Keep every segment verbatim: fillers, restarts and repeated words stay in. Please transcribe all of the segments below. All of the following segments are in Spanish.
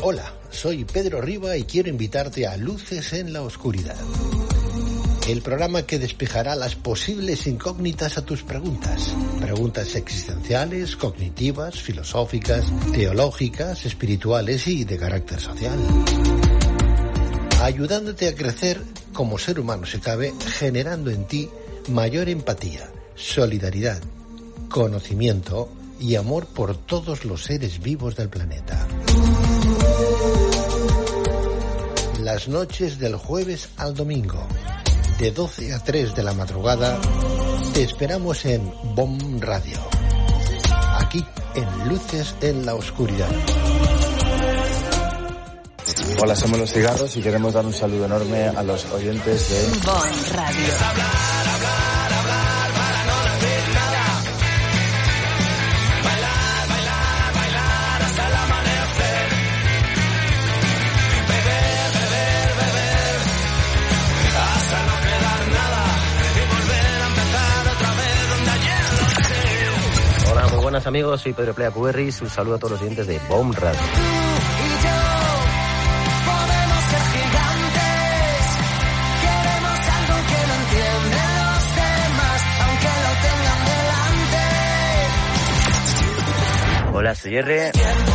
Hola, soy Pedro Riba y quiero invitarte a Luces en la Oscuridad, el programa que despejará las posibles incógnitas a tus preguntas. Preguntas existenciales, cognitivas, filosóficas, teológicas, espirituales y de carácter social. Ayudándote a crecer como ser humano si cabe, generando en ti mayor empatía, solidaridad, conocimiento y amor por todos los seres vivos del planeta. Las noches del jueves al domingo, de doce a tres de la madrugada, te esperamos en B O M Radio, aquí en Luces en la Oscuridad. Hola, somos Los Cigarros y queremos dar un saludo enorme a los oyentes de B O M Radio. Buenas amigos, soy Pedro Playa Puberris, un saludo a todos los oyentes de B O M Radio. Hola, soy R.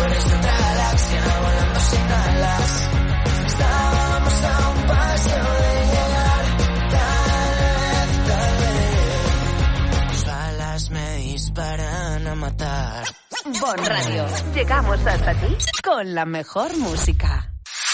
Para a matar. B O M Radio. Llegamos hasta ti con la mejor música.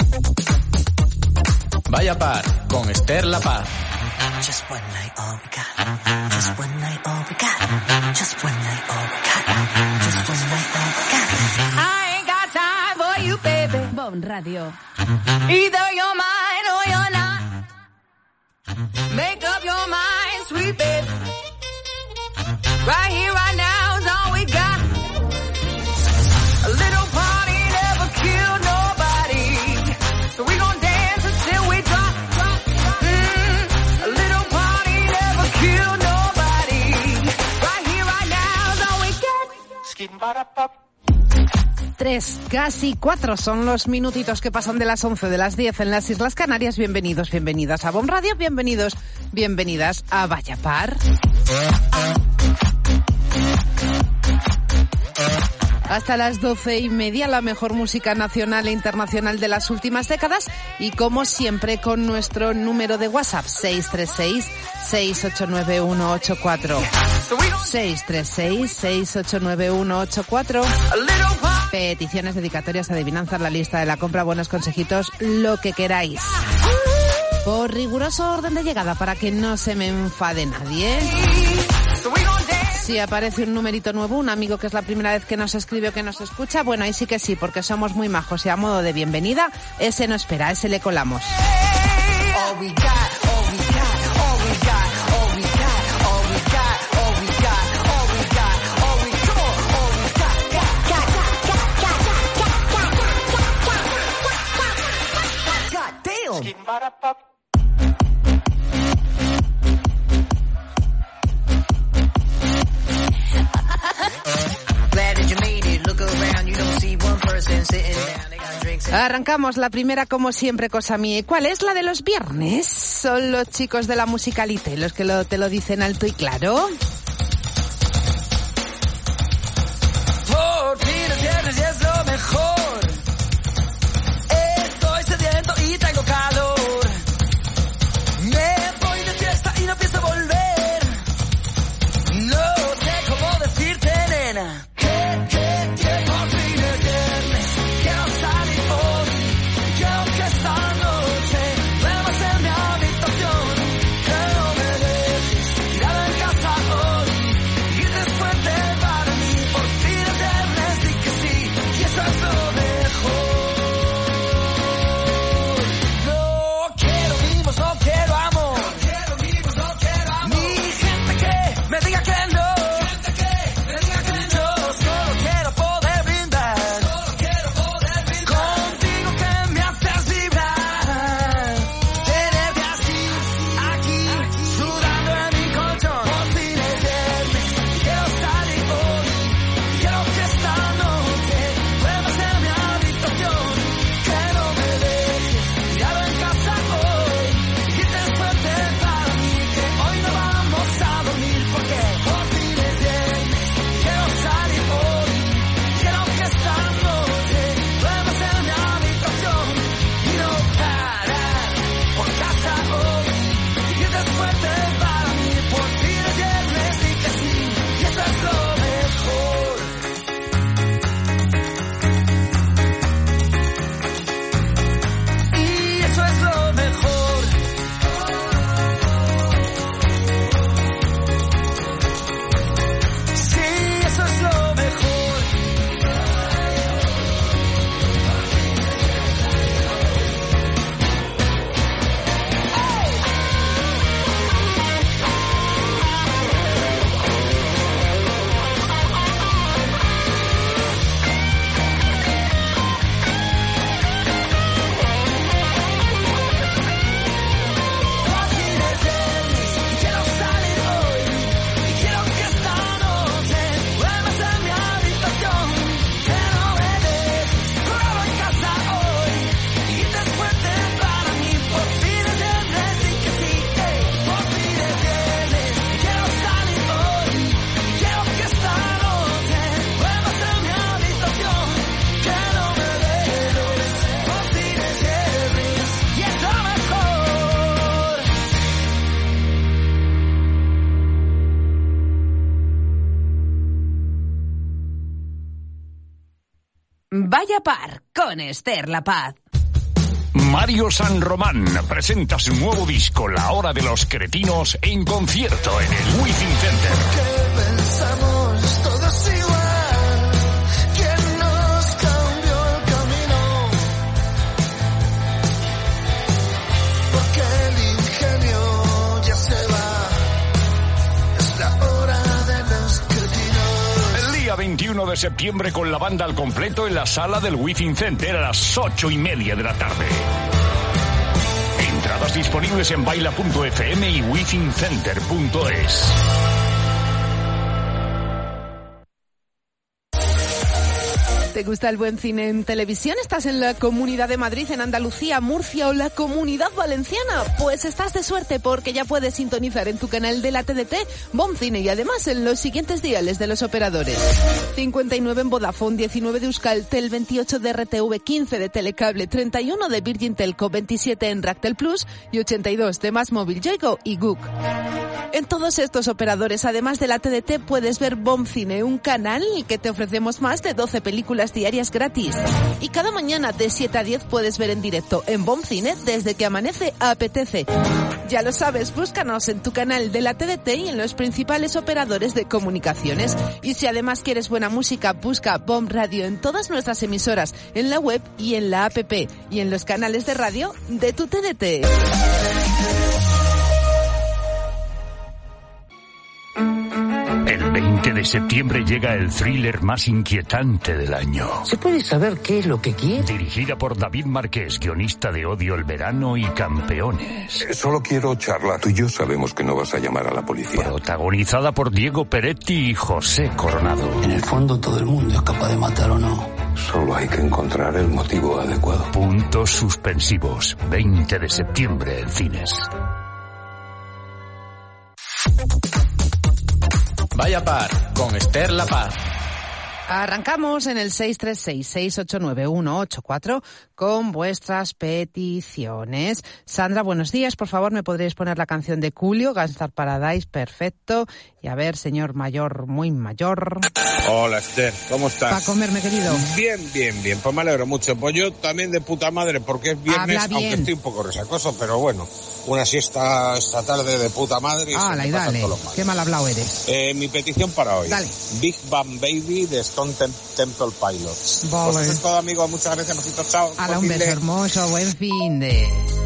Vaya Par, con Esther La Paz. Just one night, all we got. Just one night, all we got. Just one night, all we got. Just one night, all we got. I ain't got time for you, baby. B O M Radio. Either you're mine or you're not. Make up your mind, sweet baby. Right here, right now is all we got. A little party never killed nobody, so we gon' dance until we drop, drop, drop. Mm, a little party never killed nobody. Right here, right now is all we get. Skin para pop. Tres, casi cuatro son los minutitos que pasan de las once de las diez en las Islas Canarias. Bienvenidos, bienvenidas a B O M Radio, bienvenidos, bienvenidas a Vaya Par. Hasta las doce y media, la mejor música nacional e internacional de las últimas décadas y como siempre con nuestro número de WhatsApp seis tres seis, seis ocho nueve uno ocho cuatro. seis tres seis, seis ocho nueve uno ocho cuatro. Peticiones, dedicatorias, adivinanzas, la lista de la compra, buenos consejitos, lo que queráis. Por riguroso orden de llegada para que no se me enfade nadie. Si aparece un numerito nuevo, un amigo que es la primera vez que nos escribe o que nos escucha, bueno, ahí sí que sí, porque somos muy majos y a modo de bienvenida, ese no espera, ese le colamos. Arrancamos la primera como siempre, cosa mía. ¿Cuál es la de los viernes? Son los chicos de la Musicalité los que lo, te lo dicen alto y claro. Por fin el viernes ya es lo mejor. Estoy sediento y tengo calor. Me voy de fiesta y no pienso volver. No sé cómo decirte, nena. Oh Vaya Par con Esther La Paz. Mario San Román presenta su nuevo disco La Hora de los Cretinos en concierto en el Within Center. ¿Qué pensamos todos igual? ¿Quién nos cambió el camino? Porque el ingenio ya se va. Es la hora de los cretinos. El día veintiuno de septiembre con la banda al completo en la sala del Within Center a las ocho y media de la tarde. Entradas disponibles en baila punto efe eme y within center punto es. ¿Te gusta el buen cine en televisión? ¿Estás en la Comunidad de Madrid, en Andalucía, Murcia o la Comunidad Valenciana? Pues estás de suerte porque ya puedes sintonizar en tu canal de la T D T Bon Cine y además en los siguientes diales de los operadores. cincuenta y nueve en Vodafone, diecinueve de Euskaltel, veintiocho de R T V, quince de Telecable, treinta y uno de Virgin Telco, veintisiete en Ractel Plus y ochenta y dos de Más Móvil, Yoigo y Guk. En todos estos operadores, además de la T D T, puedes ver Bon Cine, un canal que te ofrecemos más de doce películas diarias gratis. Y cada mañana de siete a diez puedes ver en directo en Bon Cine desde que amanece apetece. Ya lo sabes, búscanos en tu canal de la T D T y en los principales operadores de comunicaciones. Y si además quieres buena música, busca Bon Radio en todas nuestras emisoras, en la web y en la app y en los canales de radio de tu T D T. El veinte de septiembre llega el thriller más inquietante del año. ¿Se puede saber qué es lo que quiere? Dirigida por David Marqués, guionista de Odio el Verano y Campeones. Eh, solo quiero charla. Tú y yo sabemos que no vas a llamar a la policía. Protagonizada por Diego Peretti y José Coronado. En el fondo todo el mundo es capaz de matar o no. Solo hay que encontrar el motivo adecuado. Puntos suspensivos. veinte de septiembre en cines. Vaya Par con Esther La Paz. Arrancamos en el seis tres seis, seis ocho nueve, uno ocho cuatro con vuestras peticiones. Sandra, buenos días. Por favor, ¿me podréis poner la canción de Coolio, Gangstar Paradise? Perfecto. Y a ver, señor mayor, muy mayor. Hola, Esther. ¿Cómo estás? Para comerme, querido. Bien, bien, bien. Pues me alegro mucho. Pues yo también de puta madre, porque es viernes, Habla bien. aunque estoy un poco resacoso, pero bueno. Una siesta esta tarde de puta madre. Y Hala, y dale. Qué mal hablado eres. Eh, mi petición para hoy. Dale. Big Bang Baby de Stone Tem- Temple Pilots. Vale. Pues eso es todo, amigos. Muchas gracias. Besitos. Chao. Hala, un Buen beso fin de- hermoso. Buen fin de...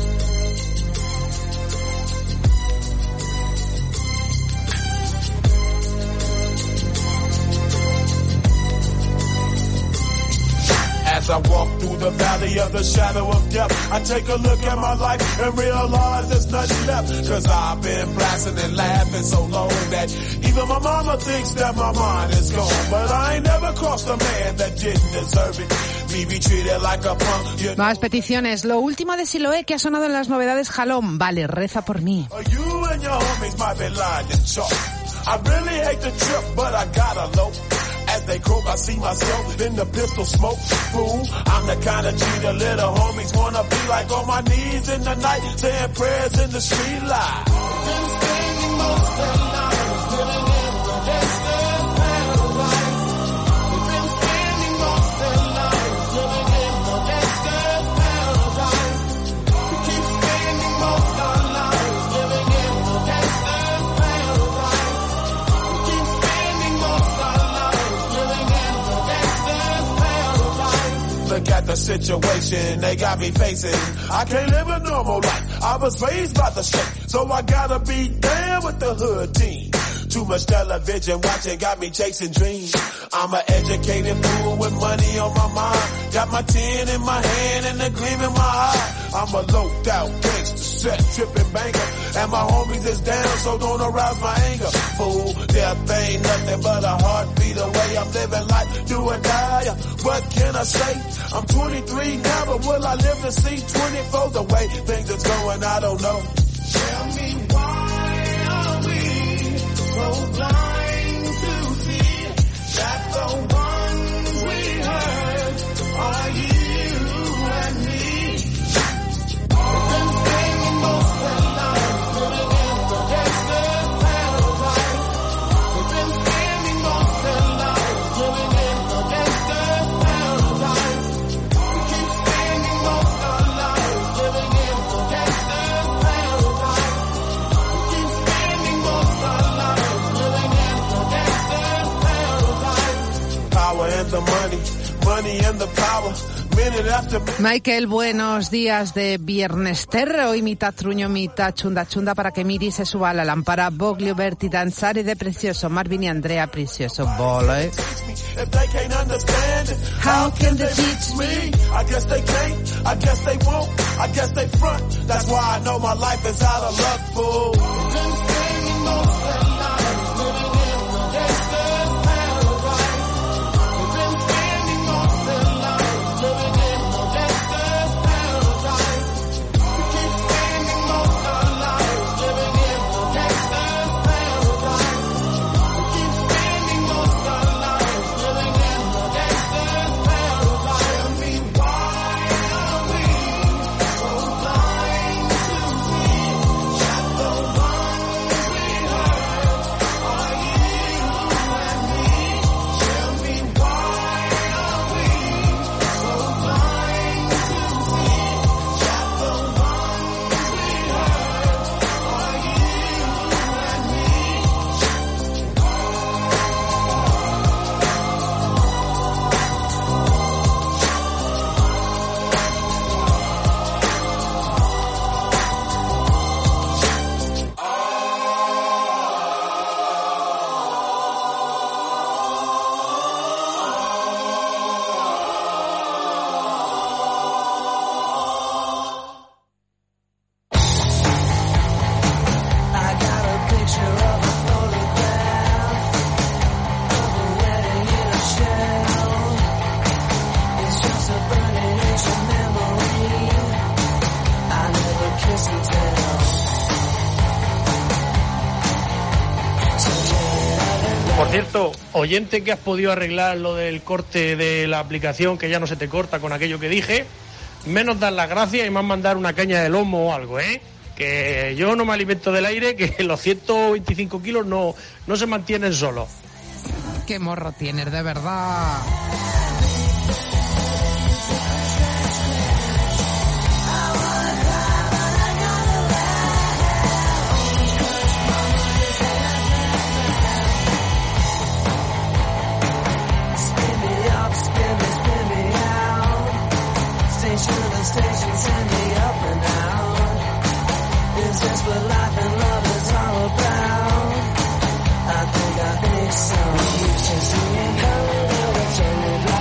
As I walk through the valley of the shadow of death, I take a look at my life and realize there's nothing left. Cause I've been blasting and laughing so long that even my mama thinks that my mind is gone. But I ain't never crossed a man that didn't deserve it. Me be treated like a punk. You Más peticiones. Lo último de Siloé que ha sonado en las novedades Jalón. Vale, reza por mí. You and your homies might be lying to chalk. I really hate the trip, but I gotta low. As they croak, I see myself in the pistol smoke. Fool, I'm the kind of G the little homies wanna be like, on my knees in the night, saying prayers in the street light. Been spending most of the night living in the gangster's paradise. We've been spending most of the night living in the gangster's paradise. We keep spending most of our lives living in the gangster's paradise. We keep spending most of our lives living in the gangster's paradise. Look at the situation they got me facing. I can't live a normal life. I was raised by the street, so I gotta be down with the hood team. Too much television watching got me chasing dreams. I'm an educated fool with money on my mind. Got my tin in my hand and a gleam in my eye. I'm a loped out gangster, set tripping banker. And my homies is down, so don't arouse my anger. Fool, death ain't nothing but a heartbeat away. I'm living life, do or die. What can I say? I'm twenty-three now, but will I live to see twenty-four? The way things is going, I don't know. Tell me why are we so blind to see that the ones we hurt are you and me? We've been spending most of our lives living in the gangster's paradise. We've been spending most of our lives living in the gangster's paradise. Michael, buenos días de Viernes Terra. Hoy mitad truño, mitad chunda chunda para que Miri se suba a la lámpara. Boglio, Berti, Danzare de Precioso. Marvin y Andrea Precioso. Vole. How can they teach me? I guess they can't, I guess they won't, I guess they front. That's why I know my life is out of luck, fool. Por cierto, oyente que has podido arreglar lo del corte de la aplicación, que ya no se te corta con aquello que dije, menos dar las gracias y más mandar una caña de lomo o algo, ¿eh? Que yo no me alimento del aire, que los ciento veinticinco kilos no, no se mantienen solos. Qué morro tienes, de verdad. Turn it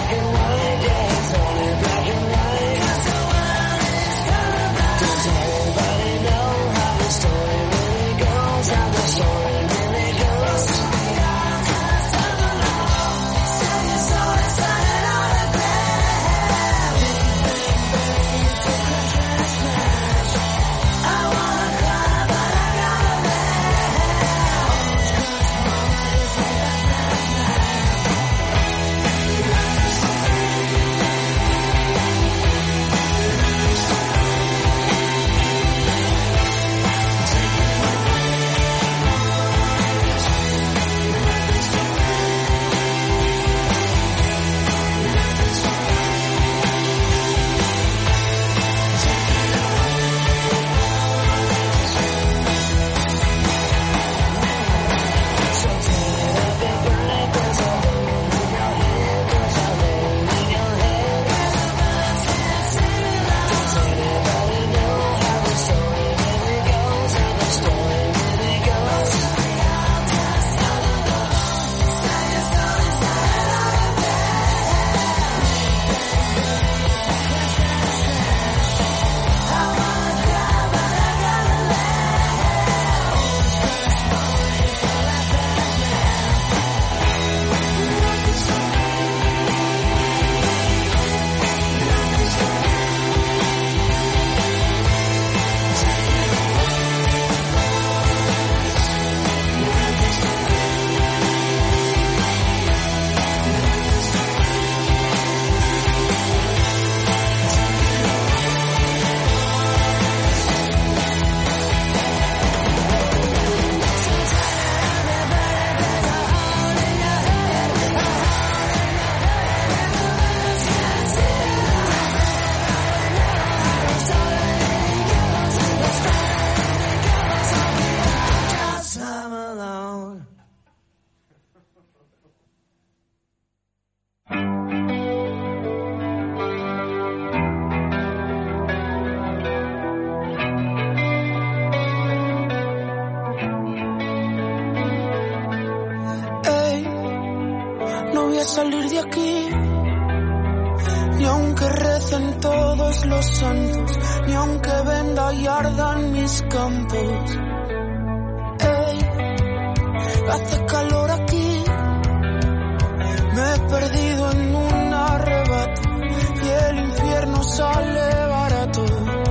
salir de aquí, ni aunque recen todos los santos, ni aunque venda y ardan mis campos. Ey, hace calor aquí, me he perdido en un arrebato y el infierno sale barato.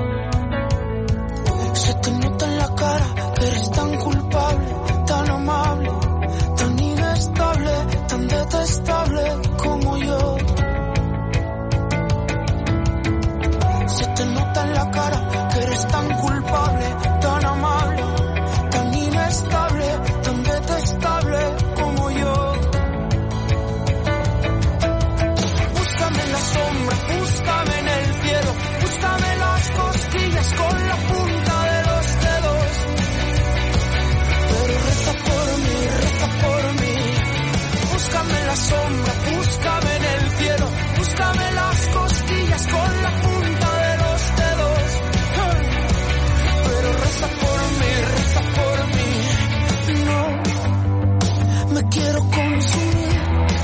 Se te nota en la cara que eres tan culpable, tan amable, tan inestable, tan detestable como yo. Se te nota en la cara que eres tan culpable, tan amable, tan inestable, tan detestable como yo. Búscame en la sombra, búscame en el cielo, búscame las costillas con la punta de los dedos. Pero reza por mí, reza por mí. Búscame en la sombra, búscame en el cielo, búscame las costillas con la punta de los dedos. Pero reza por mí, reza por mí. No, me quiero consumir,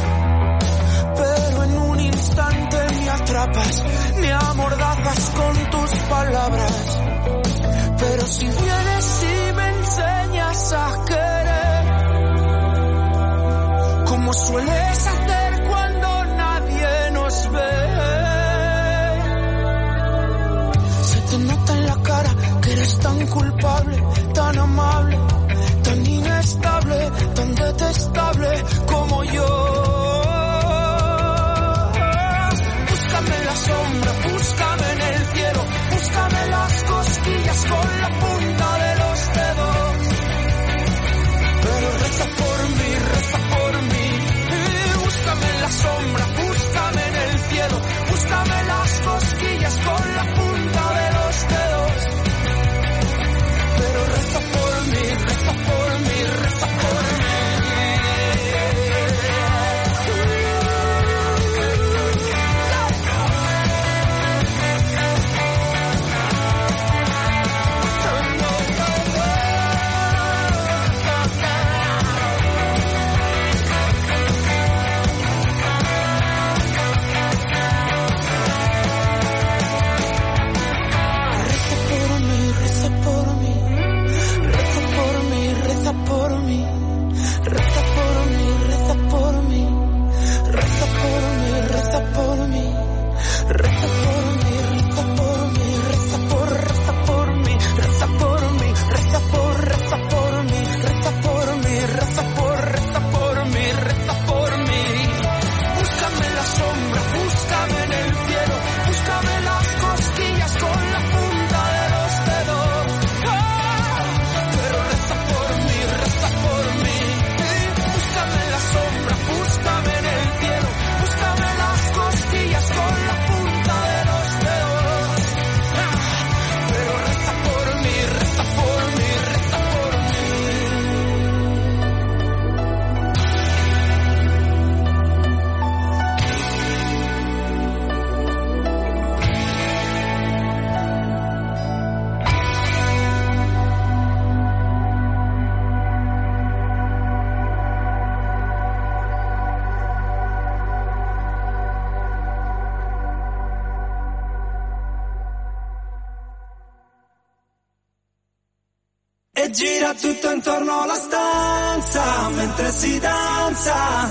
pero en un instante me atrapas, me amordazas con tus palabras. Pero si vienes y me enseñas a querer, como sueles hacer cuando nadie nos ve, se te nota en la cara que eres tan culpable, tan amable, tan inestable, tan detestable como yo. Búscame en la sombra, búscame en el cielo, búscame las costillas con la punta de los dedos. Pero reza por mí, reza por mí. Búscame en la sombra, búscame en el cielo, búscame las costillas con la punta de los dedos. Pero reza por mí, reza por mí, reza por mí. E gira tutto intorno alla stanza mentre si danza,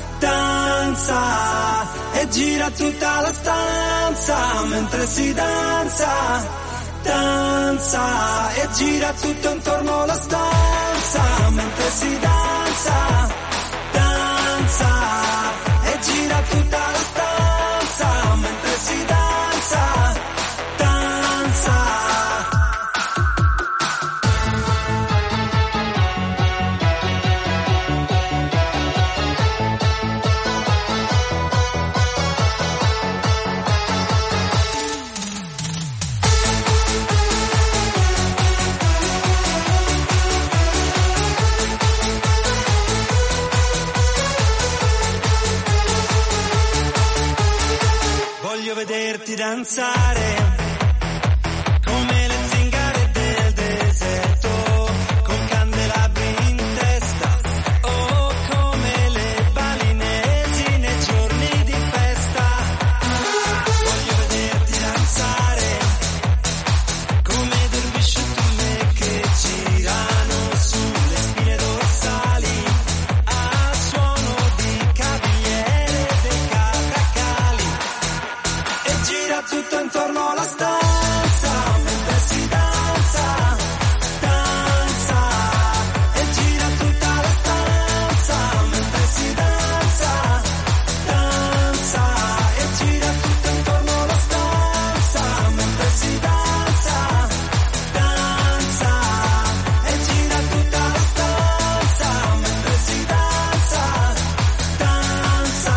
danza. E gira tutta la stanza mentre si danza, danza. E gira tutto intorno alla stanza mentre si danza, danza. E gira tutta la stanza mentre si danza, danza. Vederti danzare come le zingare del deserto, con candelabri in testa, o come le balinesi nei tutto intorno alla stanza, mentre si danza, danza, e gira tutta la stanza, mentre si danza, danza, e gira tutto intorno alla stanza, mentre si danza, danza, e gira tutta la stanza, mentre si danza, danza.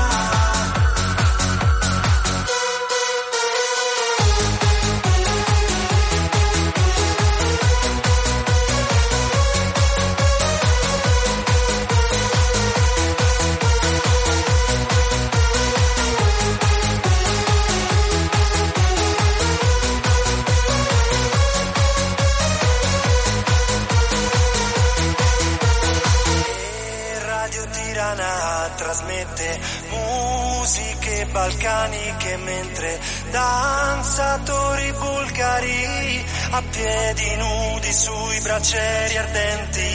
Radio Tirana trasmette musiche balcaniche mentre danzatori bulgari a piedi nudi sui braccieri ardenti.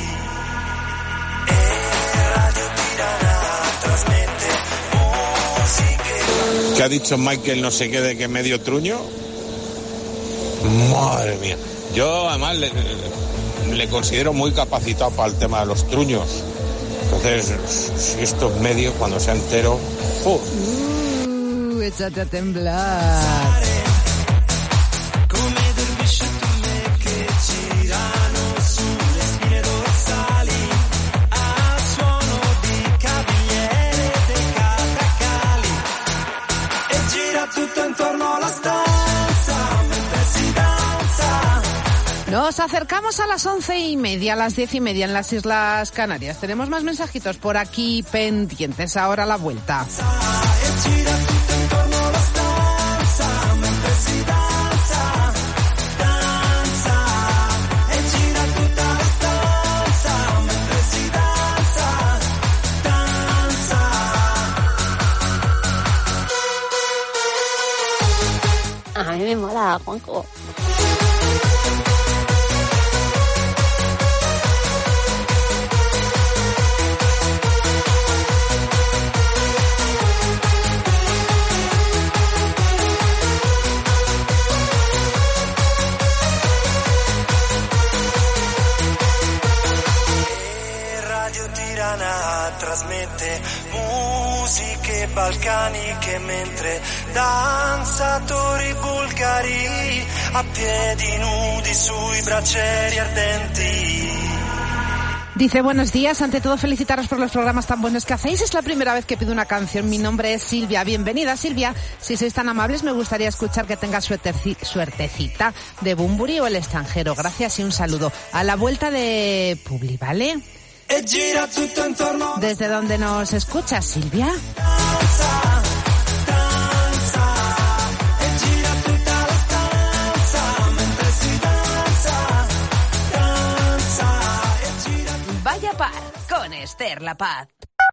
E Radio Tirana trasmette musiche. ¿Qué ha dicho Michael no sé qué de que medio truño? Madre mía. Yo además le, le considero muy capacitado para el tema de los truños. Entonces, si esto es medio, cuando sea entero... ¡oh! Uh, échate a temblar. Come dervisciatine che girano sulle spine dorsali a suono di cavigliere dei catacali, e gira tutto intorno alla stanza mentre si danza. Nos acercamos a las once y media, a las diez y media en las Islas Canarias. Tenemos más mensajitos por aquí pendientes. Ahora la vuelta. E gira tutto intorno alla stanza mentre si danza, danza, e gira tutta la stanza mentre si danza, danza. A mí me mola, Juanjo. Radio Tirana trasmette musiche balcaniche mentre danzatori bulgari a piedi nudi sui braccieri ardenti. Dice, buenos días, ante todo felicitaros por los programas tan buenos que hacéis. Es la primera vez que pido una canción. Mi nombre es Silvia. Bienvenida, Silvia. Si sois tan amables, me gustaría escuchar que tenga suerteci- suertecita de Bunbury o El extranjero. Gracias y un saludo. A la vuelta de Publi, ¿vale? E gira tutto intorno. ¿Desde dónde nos escuchas, Silvia? Danza, danza, e gira tutta la stanza mentre si danza, danza, e gira. Vaya par con Esther La Paz.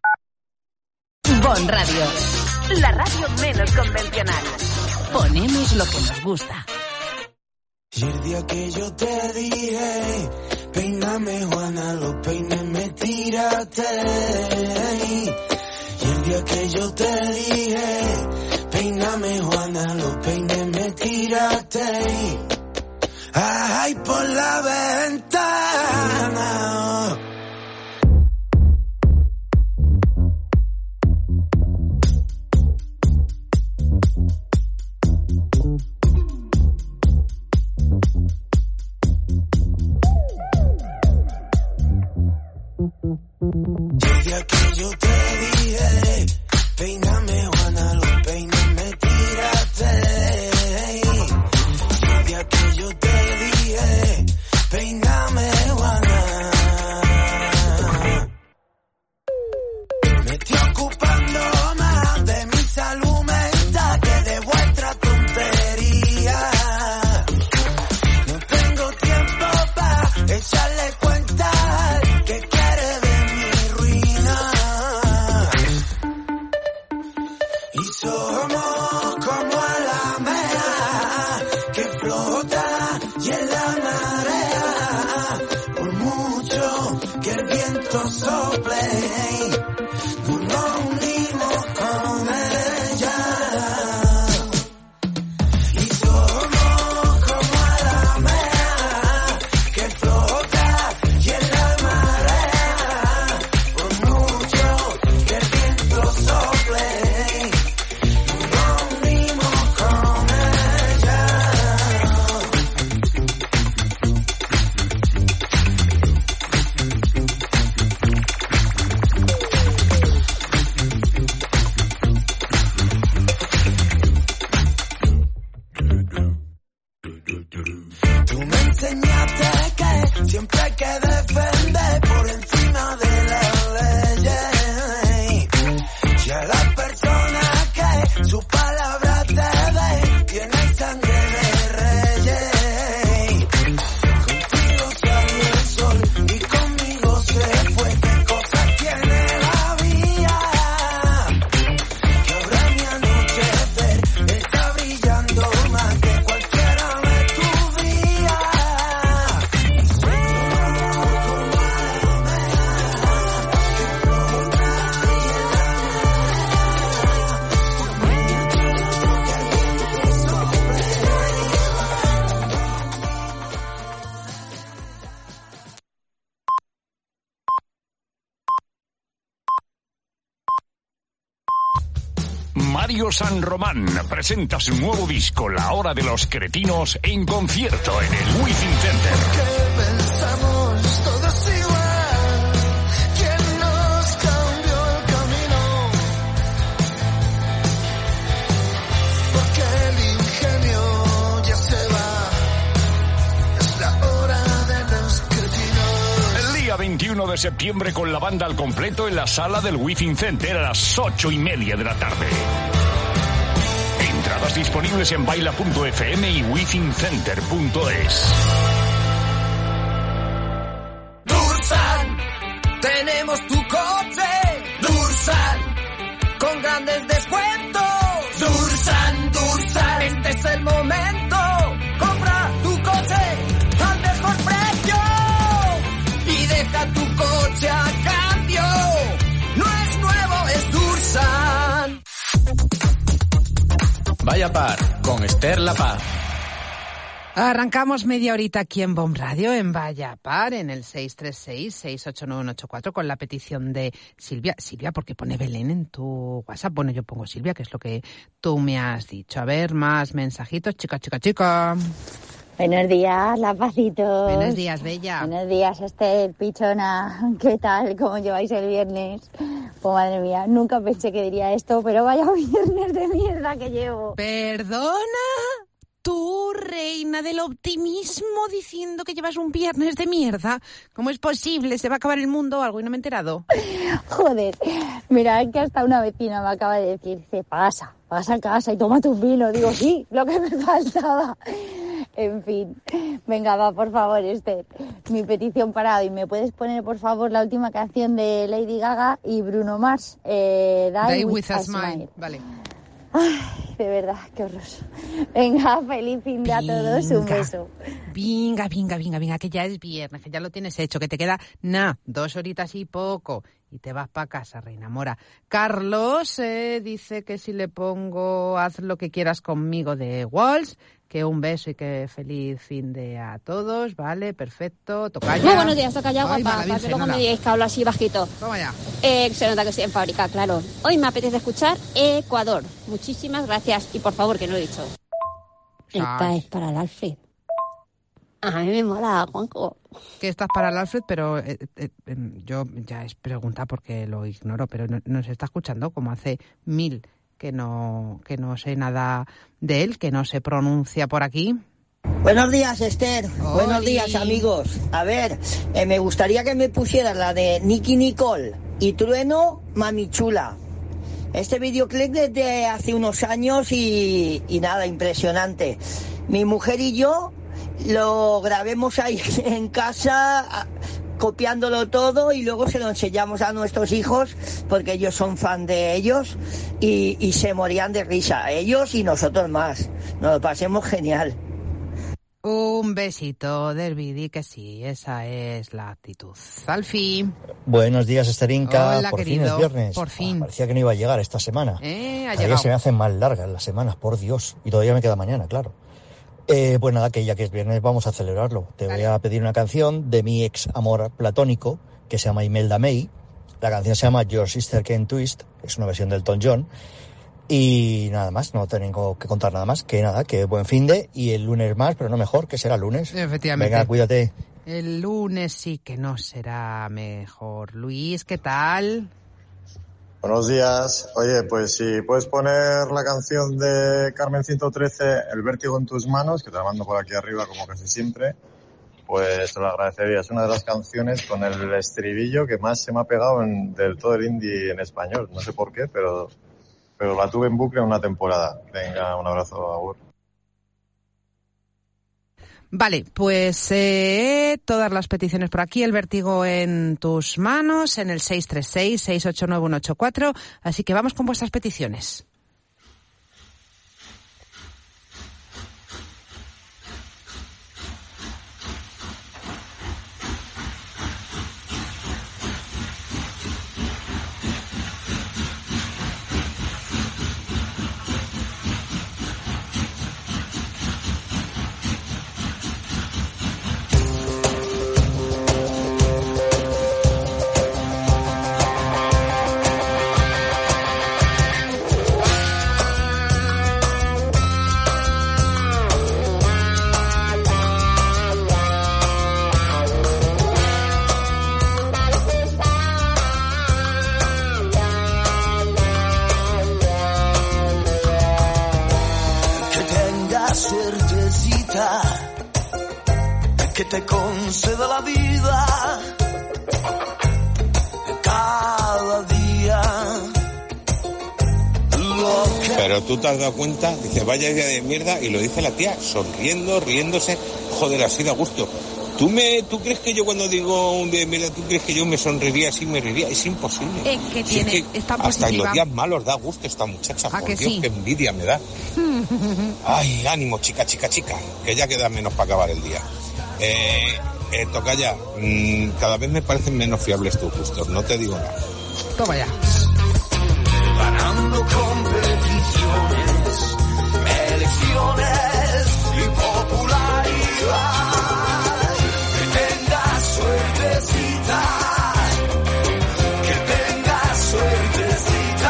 Bon Radio, la radio menos convencional. Ponemos lo que nos gusta. Y el día que yo te dije, peíname Juana, los peines me tiraste. Y el día que yo te dije, peíname Juana, los peines me tiraste. Ay, por la ventana. El día que yo te dije, peíname Juana, los peines me tiraste. El día que yo te dije, peíname enseñaste que siempre hay que defender por encima de las leyes. Si a las personas que su palabra te dé, tienen sangre de reyes. Contigo salió el sol y conmigo se fue. ¿Qué cosas tiene la vida? Que ahora mi anochecer está brillando más que cualquiera de tu día. Mario San Román presenta su nuevo disco La Hora de los Cretinos en concierto en el Within Center. Que pensamos todos igual, ¿quién nos cambió el camino? Porque el ingenio ya se va, es la hora de los cretinos. El día veintiuno de septiembre con la banda al completo en la sala del Within Center a las ocho y media de la tarde. Entradas disponibles en baila punto efe eme y within center punto es. Dursan, tenemos tu coche. Dursan, con grandes descuentos. Dursan, Dursan, este es el momento. Compra tu coche al mejor precio y deja tu coche a cambio. No es nuevo, es Dursan. Vaya par, con Esther La Paz. Arrancamos media horita aquí en Bomb Radio, en Vaya Par, en el seis tres seis, seis ocho nueve uno ocho cuatro, con la petición de Silvia. Silvia, ¿por qué pone Belén en tu WhatsApp? Bueno, yo pongo Silvia, que es lo que tú me has dicho. A ver, más mensajitos. Chica, chica, chica. Buenos días, Lapacitos. Buenos días, Bella. Buenos días, Esther, Pichona. ¿Qué tal? ¿Cómo lleváis el viernes? Pues madre mía, nunca pensé que diría esto, pero vaya viernes de mierda que llevo. ¿Perdona? Tú, reina del optimismo, diciendo que llevas un viernes de mierda. ¿Cómo es posible? ¿Se va a acabar el mundo o algo y no me he enterado? Joder, mira, es que hasta una vecina me acaba de decir, dice, pasa, pasa a casa y toma tu vino. Digo, sí, lo que me faltaba. En fin, venga, va, por favor, Esther, mi petición para hoy. ¿Me puedes poner, por favor, la última canción de Lady Gaga y Bruno Mars? Eh, Die, Die with, with a Smile. smile. Vale. Ay, de verdad, qué horroroso. Venga, feliz fin de a todos, un beso. Venga, venga, venga, venga, que ya es viernes, que ya lo tienes hecho, que te queda, nada, dos horitas y poco, y te vas para casa, reina mora. Carlos eh, dice que si le pongo Haz lo que quieras conmigo de Walls, que un beso y que feliz fin de a todos, vale, perfecto, tocaya. Muy buenos días, tocaya guapa, Ay, para que luego me digáis que hablo así bajito. Toma ya. Eh, se nota que estoy en fábrica, claro. Hoy me apetece escuchar Ecuador. Muchísimas gracias. Y por favor, que no lo he dicho. Esta es para el Alfred. A mí me mola, Juanjo. Que estás para el Alfred, pero eh, eh, eh, yo ya es pregunta porque lo ignoro, pero no, nos está escuchando como hace mil que no que no sé nada de él, que no se pronuncia por aquí. Buenos días, Esther. Oli. Buenos días, amigos. A ver, eh, me gustaría que me pusieras la de Nicky Nicole y Trueno, Mami Chula. Este videoclip es de hace unos años y, y nada, impresionante. Mi mujer y yo lo grabemos ahí en casa, copiándolo todo, y luego se lo enseñamos a nuestros hijos porque ellos son fan de ellos y, y se morían de risa, ellos y nosotros más. Nos lo pasemos genial. Un besito del Vidi, que sí, esa es la actitud. Alfie. Buenos días, Esterinka. Hola, por querido. fin es viernes. Por fin. Ah, parecía que no iba a llegar esta semana. Eh, ha Cada día llegado. se me hacen más largas las semanas, por Dios. Y todavía me queda mañana, claro. Eh, pues nada, que ya que es viernes vamos a celebrarlo. Te Vale. voy a pedir una canción de mi ex amor platónico, que se llama Imelda May. La canción se llama Your Sister Can Twist, es una versión del Elton John. Y nada más, no tengo que contar nada más. Que nada, que buen fin de, y el lunes más, pero no mejor, que será lunes. Efectivamente. Venga, cuídate. El lunes sí que no será mejor. Luis, ¿qué tal? Buenos días. Oye, pues si puedes poner la canción de Carmen ciento trece, El vértigo en tus manos, que te la mando por aquí arriba como casi siempre. pues te lo agradecería. Es una de las canciones con el estribillo que más se me ha pegado en, del todo el indie en español. No sé por qué, pero, pero la tuve en bucle una temporada. Venga, un abrazo, agur. Vale, pues eh, todas las peticiones por aquí, el vértigo en tus manos, en el seis tres seis, seis ocho nueve, uno ocho cuatro, así que vamos con vuestras peticiones. Que te conceda la vida cada día. Que... Pero tú te has dado cuenta, dice, vaya idea de mierda, y lo dice la tía, sonriendo, riéndose, joder, así da gusto. ¿Tú me, tú crees que yo cuando digo un día de mierda, tú crees que yo me sonreiría así, me reiría? Es imposible. Es que tiene, sí, es que está hasta positiva. en los días malos da gusto esta muchacha, por Dios, sí? Qué envidia me da. Ay, ánimo, chica, chica, chica, que ya queda menos para acabar el día. Eh, eh, Tocaya, mmm, cada vez me parecen menos fiables tus gustos, no te digo nada. Toma ya. Ganando competiciones, elecciones y popularidad. Que tengas suertecita, que tengas suertecita.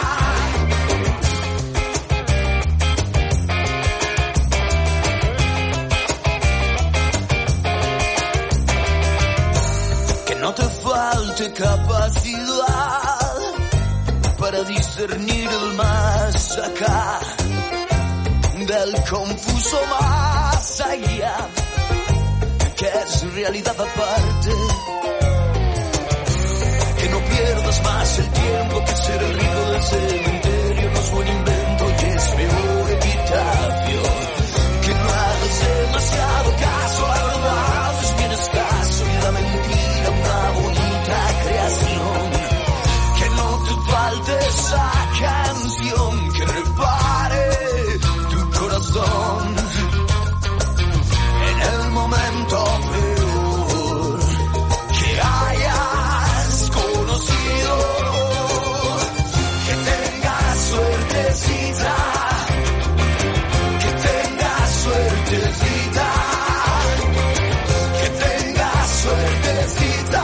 No te falte capacidad para discernir el más acá del confuso más allá, que es realidad aparte. Que no pierdas más el tiempo que ser el rico del cementerio no es buen invento y es peor epitafio. Que no hagas demasiado caso a la verdad, es bien escaso y la mentira una bonita creación. Que no te falte esa canción que repare tu corazón en el momento peor que hayas conocido. Que tengas suertecita, que tengas suertecita, que tengas suertecita.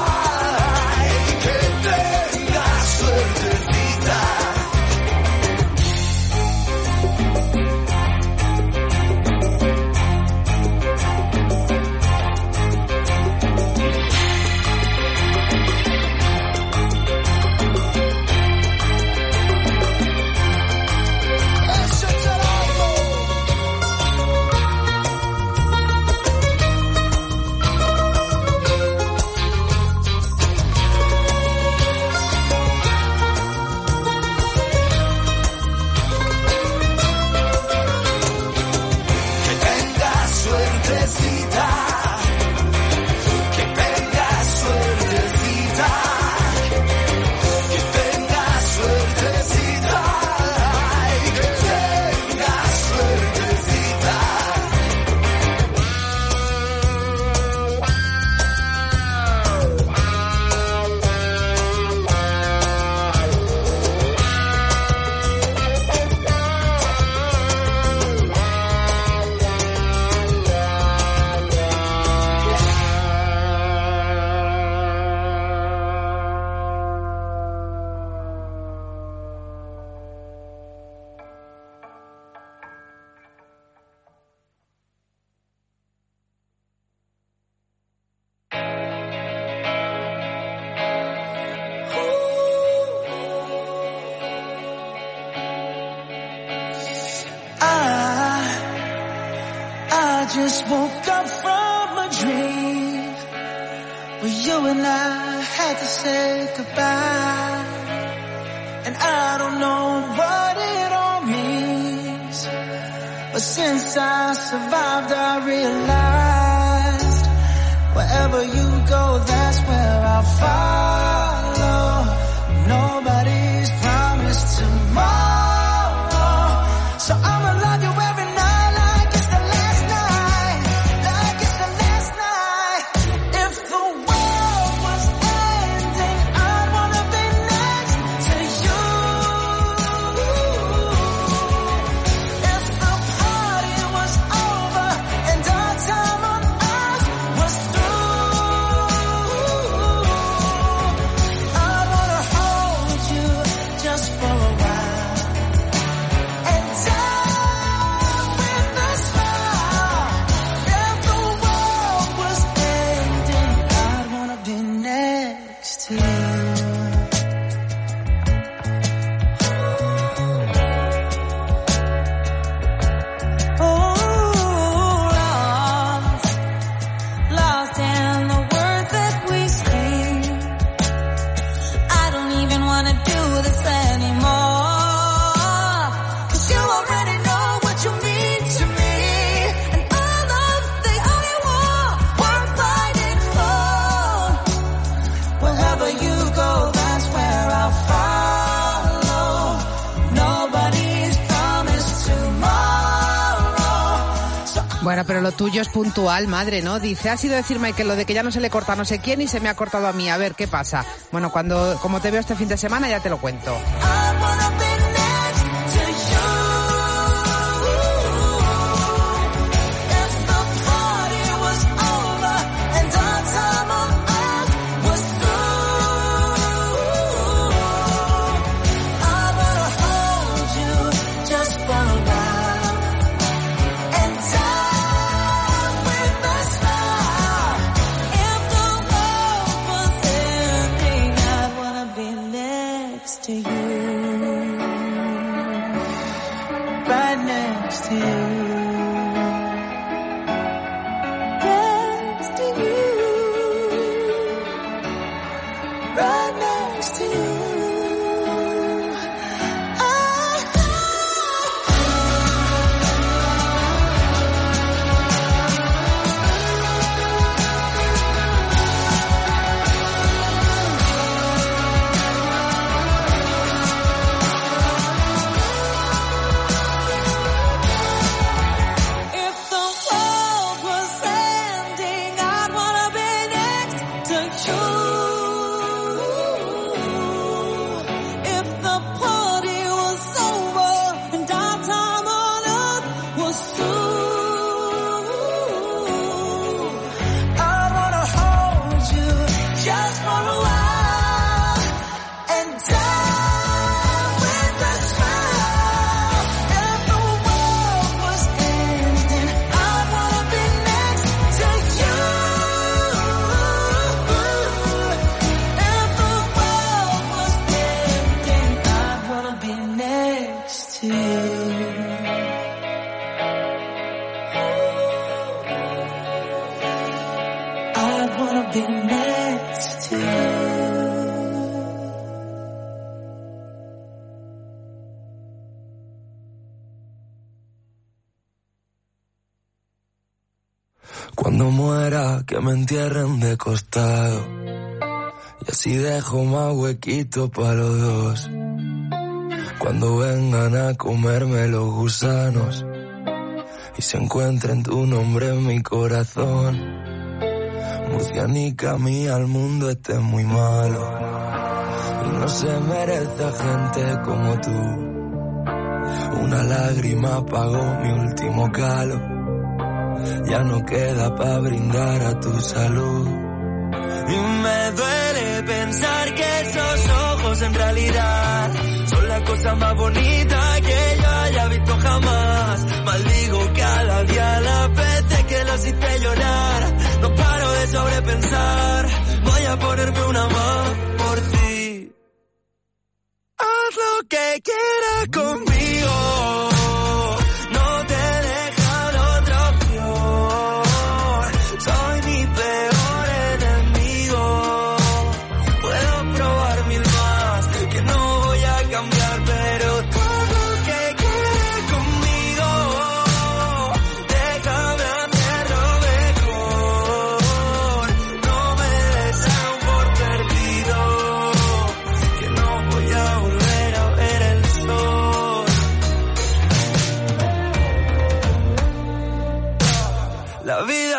just woke up from a dream where you and I had to say goodbye, and I don't know what it all means, but since I survived I realized wherever you go, that's where I'll follow. Nobody's promised tomorrow, so I'ma love you every night like it's the last night, like it's the last night. If the world was ending, I'd wanna be next to you. If the party was over and our time on earth was through, I'd wanna hold you just for a while and die with a smile. If the world was ending, I'd wanna be next to you. Oh, lost, lost in the words that we speak. I don't even wanna do this anymore, 'cause you already know what you mean to me, and all of the only war we're fighting for. Wherever you go, that's where I'll follow. Nobody's promised tomorrow, so Bueno, pero lo tuyo es puntual, madre, ¿no? Dice, ha sido decirme que lo de que ya no se le corta a no sé quién y se me ha cortado a mí. A ver, ¿qué pasa? Bueno, cuando, como te veo este fin de semana ya te lo cuento. I wanna be next to you. If the party was over and our time on earth was through, I wanna hold you just for a while and die with a smile. If the world was ending, I'd wanna be next to you, right next to you, next to you, right next to you. If the world was ending, I'd wanna be next to you. If the party was over and our time on earth was through, I'd wanna hold you just for a while and die with a smile. If the world was ending, I'd wanna be next to you. If the world was ending, I'd wanna be next to you. I'd wanna be next to you. Cuando muera, que me entierren de costado, y así dejo más huequito para los dos. Cuando vengan a comerme los gusanos y se encuentren tu nombre en mi corazón, murcianica mía, el mundo este es muy malo y no se merece a gente como tú. Una lágrima apagó mi último calo, ya no queda pa' brindar a tu salud. Y me duele pensar que esos ojos en realidad son la cosa más bonita que yo haya visto jamás. Maldigo cada día las veces que los hice llorar. No paro de sobrepensar, voy a ponerme una más por ti. Haz lo que quieras conmigo, no te dejan otra opción. Soy mi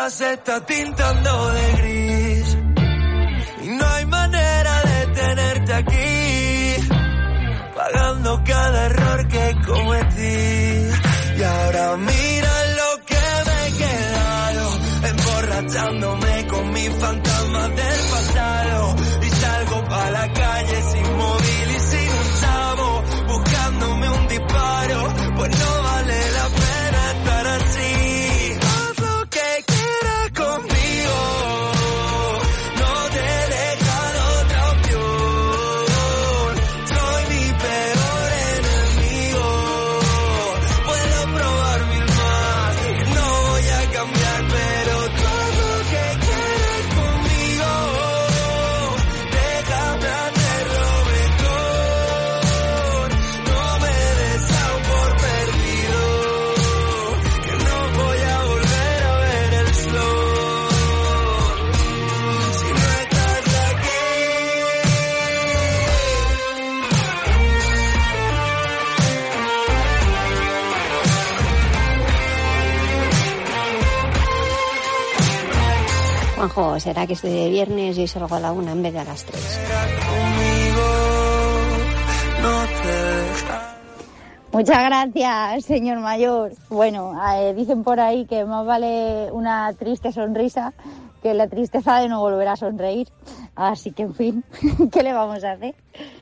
vida se está tintando de gris y no hay manera de tenerte aquí, pagando cada error que cometí. Y ahora mira lo que me he quedado, emborrachándome con mis fantasmas del pasado. Y salgo pa' la calle sin móvil y sin un chavo, buscándome un disparo, pues no vale la pena estar así. Haz lo que quieras conmigo, no te he dejado otra opción. Soy mi peor enemigo, puedo probar mil más, que no voy a cambiar, pero tú haz lo que quieras conmigo. Déjame hacerlo mejor, no me des aún por perdido, que no voy a volver a ver el sol si no estás aquí. Juanjo, ¿será que es de viernes y salgo a la una en vez de a las tres? No te dejas. Muchas gracias, señor mayor. Bueno, eh, dicen por ahí que más vale una triste sonrisa que la tristeza de no volver a sonreír. Así que, en fin, ¿qué le vamos a hacer?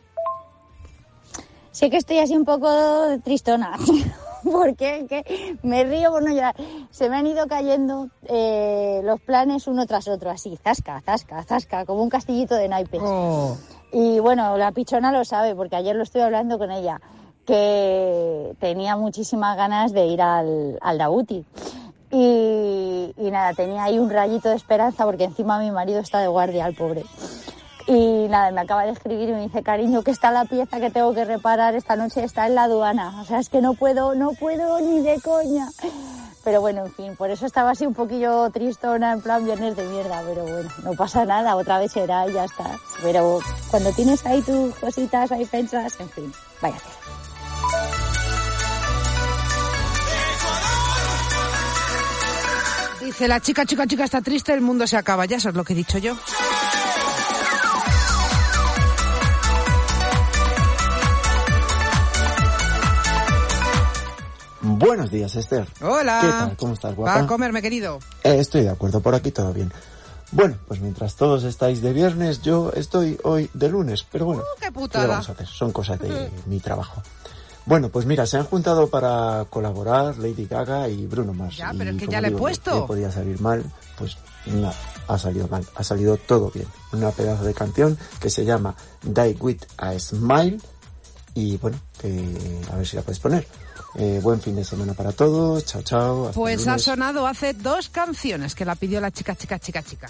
Sé que estoy así un poco tristona, porque que me río por no llorar. Se me han ido cayendo eh, los planes uno tras otro, así, zasca, zasca, zasca, como un castillito de naipes. Oh. Y bueno, la pichona lo sabe, porque ayer lo estuve hablando con ella, que tenía muchísimas ganas de ir al, al Dabuti. Y, y nada, tenía ahí un rayito de esperanza, porque encima mi marido está de guardia, el pobre. Y nada, me acaba de escribir y me dice, cariño, que está la pieza que tengo que reparar esta noche, está en la aduana. O sea, es que no puedo, no puedo ni de coña. Pero bueno, en fin, por eso estaba así un poquillo tristona, en plan viernes de mierda. Pero bueno, no pasa nada, otra vez será y ya está. Pero cuando tienes ahí tus cositas, ahí pensas, en fin, váyate. Dice la chica, chica, chica está triste, el mundo se acaba. Ya eso es lo que he dicho yo. Buenos días, Esther. Hola. ¿Qué tal? ¿Cómo estás, guapa? Va a comerme, querido. Eh, estoy de acuerdo, por aquí todo bien. Bueno, pues mientras todos estáis de viernes, yo estoy hoy de lunes, pero bueno, uh, qué ¿qué putada. vamos a hacer? Son cosas de mi trabajo. Bueno, pues mira, se han juntado para colaborar Lady Gaga y Bruno Mars. Ya, pero y es que como ya le he digo, puesto. ¿qué podía salir mal? Pues nada, ha salido mal, ha salido todo bien. Una pedazo de canción que se llama Die With a Smile y bueno, que a ver si la puedes poner. Eh, buen fin de semana para todos, chao chao. Hasta Pues el ha lunes. sonado hace dos canciones que la pidió la chica, chica, chica, chica.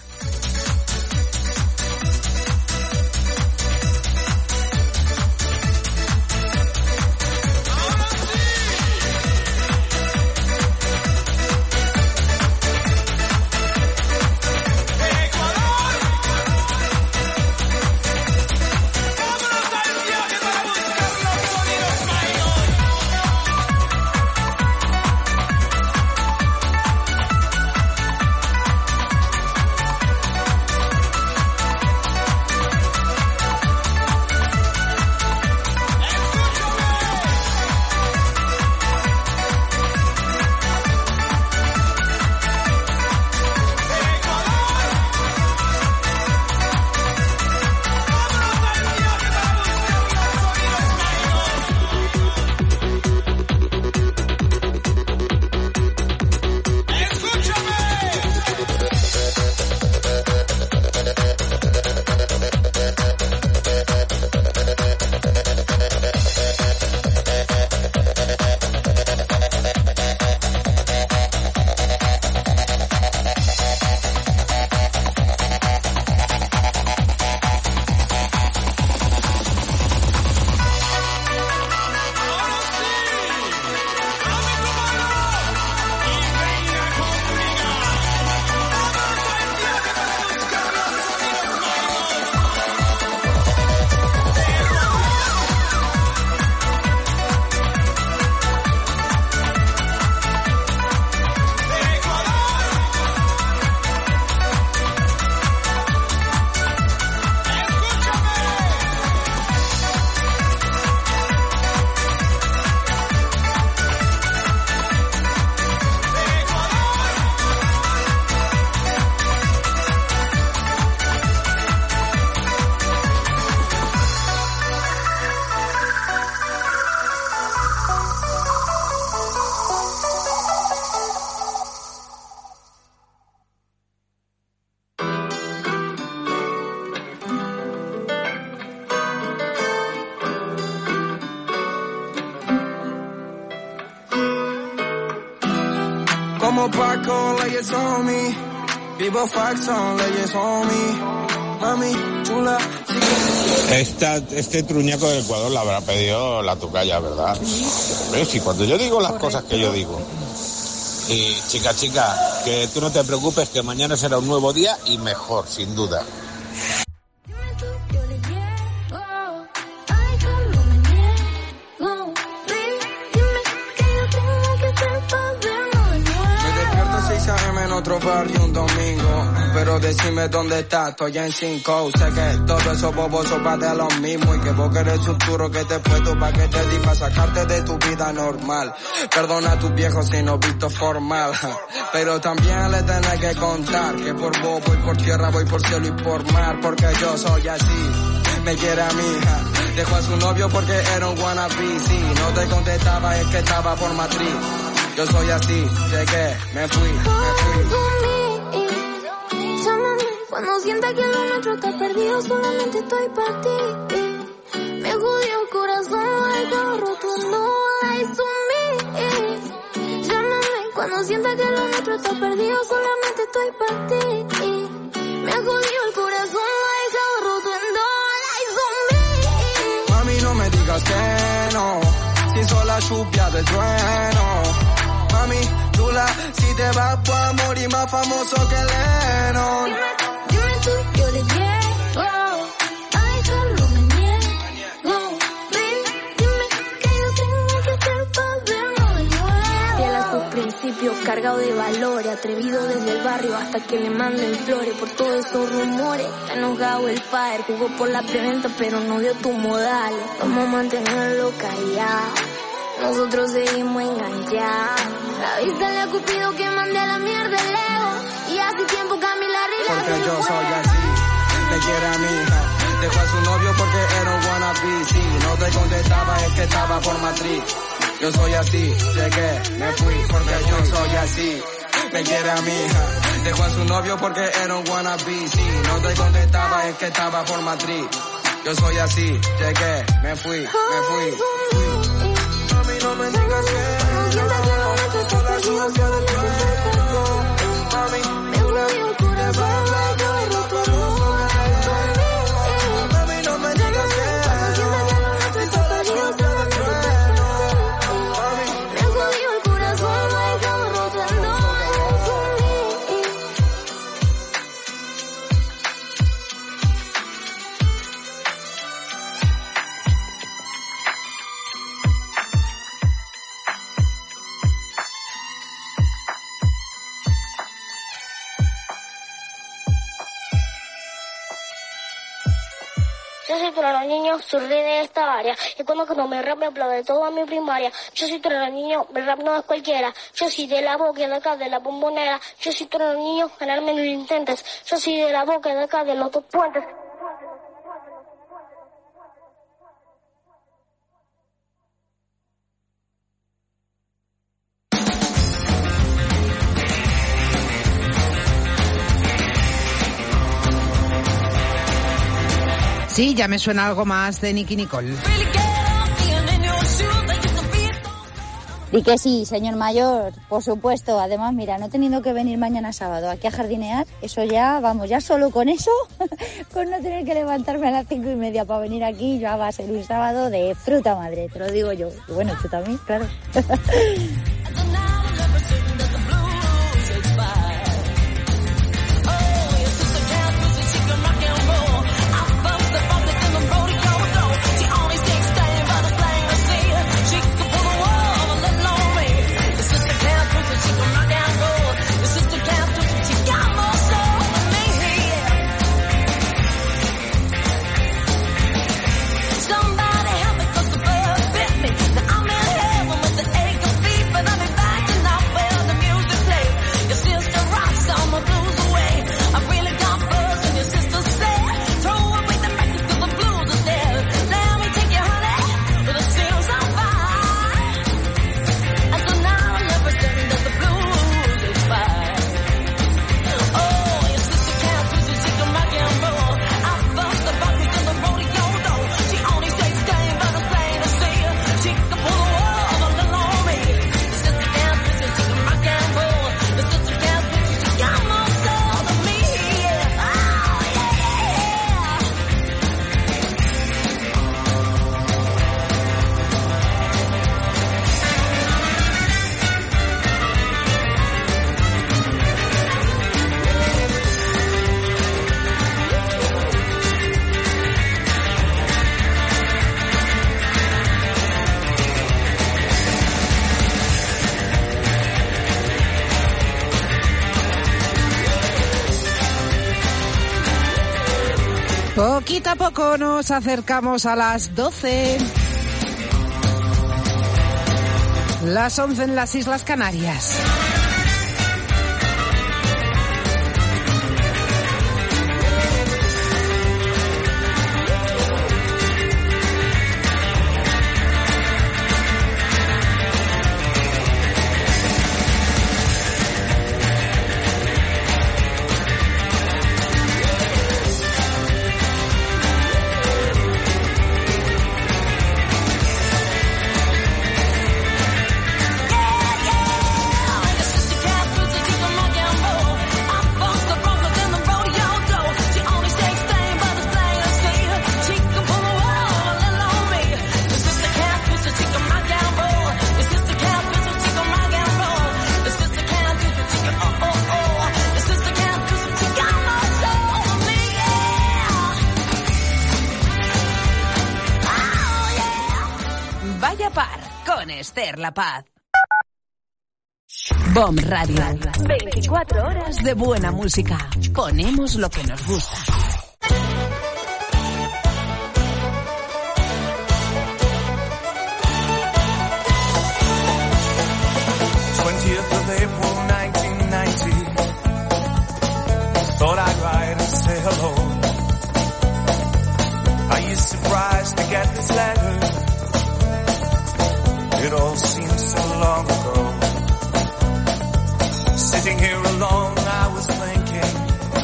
Como Paco, leyes on me. Vivo facts on leyes on me. Mami, chula, sigue. Esta, este truñaco del Ecuador la habrá pedido la tucaya, ¿verdad? ¿Ves? Si cuando yo digo las cosas que yo digo. Y chica, chica, que tú no te preocupes, que mañana será un nuevo día y mejor, sin duda. En otro barrio un domingo, pero decime dónde estás, estoy en cinco. Sé que todos esos bobos son pa' de los mismos y que vos querés un turo que te puesto pa' que te di pa' sacarte de tu vida normal. Perdona a tus viejos si no visto formal, pero también le tenés que contar que por vos voy por tierra, voy por cielo y por mar, porque yo soy así. Me quiere a mi hija, dejó a su novio porque era un wannabe. Si no te contestaba es que estaba por matriz. Yo soy así, llegué, me fui, me fui. Llámame cuando sienta que lo nuestro está perdido, solamente estoy para ti. Me jodió el corazón, el carro roto, no lies on me. Llámame cuando sienta que lo nuestro está perdido, solamente estoy para ti. Me jodió el corazón, el carro roto, no lies on me. Mami, no me digas que no, si soy la lluvia del trueno. Mami, chula, si te vas puedo morir más famoso que Lennon. Dime, dime tú, yo le llego a dejarlo me niego. Baby, dime que yo tengo que hacer para verlo de nuevo. Fiel a sus principios, cargado de valores, atrevido desde el barrio hasta que le manden flores por todos esos rumores. Enojado el padre, jugó por la preventa pero no dio tus modales. Vamos a mantenerlo callado, nosotros seguimos enganchados. Avísale a Cupido que mandé a la mierda lejos. Y hace tiempo Camila Rila. Porque yo soy así, te quiere a mi hija. Dejó a su novio porque era un wannabe. Si no te contestaba es que estaba por matriz. Yo soy así, llegué, me fui. Porque yo soy así, me quiere a mi hija. Dejó a su novio porque era un wannabe. Si no te contestaba es que estaba por matriz. Yo soy así, llegué, me fui, me fui. Mami, no me digas que no, no la sucia del cuerpo. Mami, me jodió el corazón, el carro roto, no lies on me. Mami, no me digas que si soy la sucia del cuerpo. Mami, me jodió el corazón, el carro roto, no lies on me. Yo soy todos los niños, surgí de esta área. Y cuando no me rap me aplaude toda mi primaria. Yo soy todos los niños, mi rap no es cualquiera. Yo soy de la boca de acá, de la bombonera. Yo soy todos los niños, ganarme no lo intentes. Yo soy de la boca de acá, de los dos puentes. Sí, ya me suena algo más de Nicki Nicole. Y que sí, señor mayor, por supuesto. Además, mira, no teniendo que venir mañana sábado aquí a jardinear, eso ya, vamos, ya solo con eso, con no tener que levantarme a las cinco y media para venir aquí, ya va a ser un sábado de fruta madre, te lo digo yo. Y bueno, tú también, claro. Somebody help me 'cause the bird bit me. Now I'm in heaven with the ache of feet, but Poquito a poco nos acercamos a las doce. Las once en las Islas Canarias. Esther La Paz. Bomb Radio. veinticuatro horas de buena música. Ponemos lo que nos gusta. twentieth of April nineteen ninety. Thought I'd write and say hello. Are you surprised to get this letter? It all seems so long ago. Sitting here alone, I was thinking.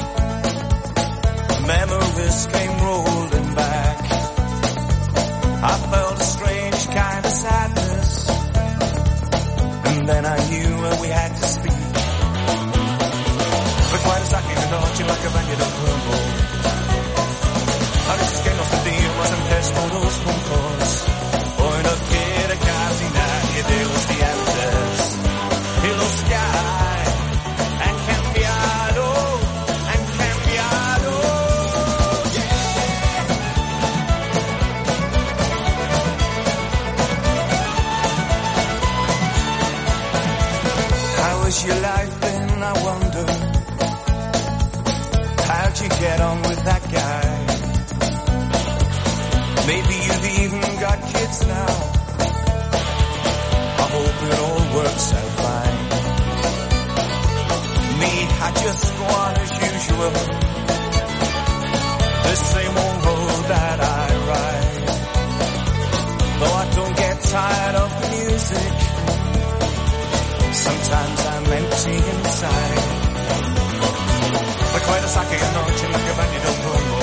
Memories came rolling back. I felt a strange kind of sadness. And then I knew we had to speak. Recuerdas aquella noche en la que bañaron rumbo. A veces que nos sentíamos en tres todos juntos. Hoy no quiere casi nadie de los dientes. Y los que hay han cambiado, han cambiado. Yeah. How was your life then, I wonder? How'd you get on with that guy? Maybe you've even got kids now. I hope it all works out fine. Me, I just go on as usual. The same old road that I ride. Though I don't get tired of the music. Sometimes I'm empty inside. Recuerdas aquella noche en la que bañé el rumbo.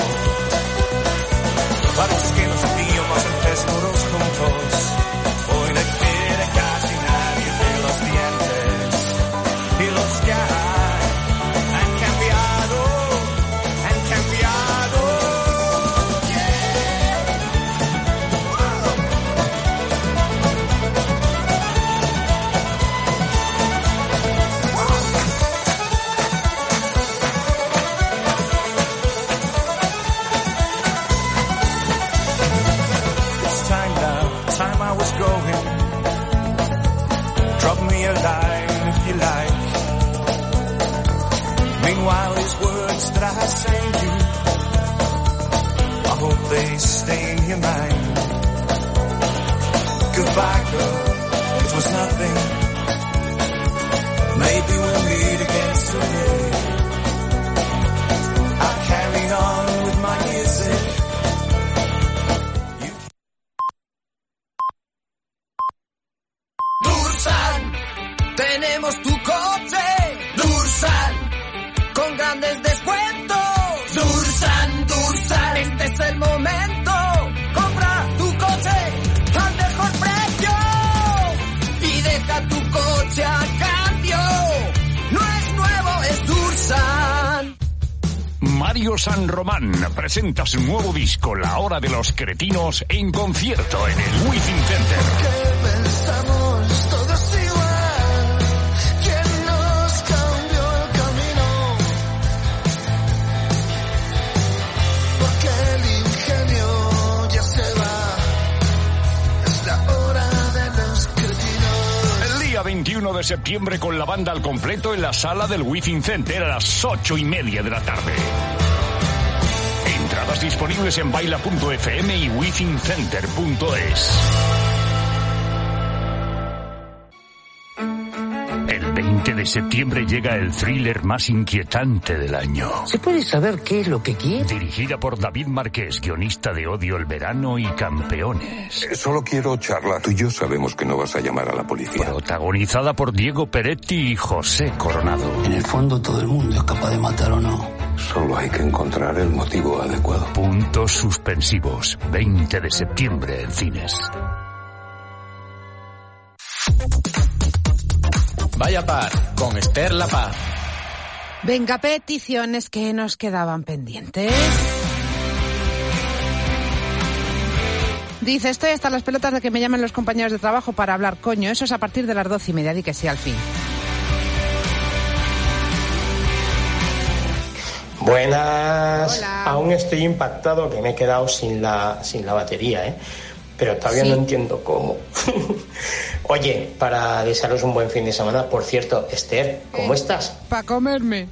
Varios que nos sentíamos en tres muros juntos. Hoy no quiere casi nadie de los dientes. Y los que hay han cambiado, han cambiado. Yeah. It's time now, time I was going. Drop me a line if you like. Meanwhile, these words that I send you, I hope they stay in your mind. Goodbye, girl, it was nothing. Maybe we'll meet again someday. I'll carry on with my music. Dursan, tenemos tu coche. Dursan, con grandes descuentos. Dursan, Dursan, este es el momento. Compra tu coche al mejor precio y deja tu coche a cambio. No es nuevo, es Dursan. Mario San Román presenta su nuevo disco La Hora de los Cretinos en concierto en el Within Center. ¿Qué pensamos todos igual? ¿Quién nos cambió el camino? Porque el ingenio ya se va. Es la hora de los cretinos. El día veintiuno de septiembre con la banda al completo en la sala del Within Center a las ocho y media de la tarde. Entradas disponibles en baila punto efe eme y within center punto es. El veinte de septiembre llega el thriller más inquietante del año. ¿Se puede saber qué es lo que quiere? Dirigida por David Marqués, guionista de Odio el verano y Campeones. Eh, solo quiero charla. Tú y yo sabemos que no vas a llamar a la policía. Protagonizada por Diego Peretti y José Coronado. En el fondo todo el mundo es capaz de matar o no. Solo hay que encontrar el motivo adecuado. Puntos suspensivos. veinte de septiembre en cines. Vaya par, con Esther La Paz. Venga, peticiones que nos quedaban pendientes. Dice, estoy hasta las pelotas de que me llamen los compañeros de trabajo para hablar, coño. Eso es a partir de las doce y media, di que sí al fin. Buenas. Hola. Aún estoy impactado que me he quedado sin la, sin la batería, ¿eh? Pero todavía sí. No entiendo cómo. Oye, para desearos un buen fin de semana, por cierto, Esther, ¿cómo eh, estás? Para comerme.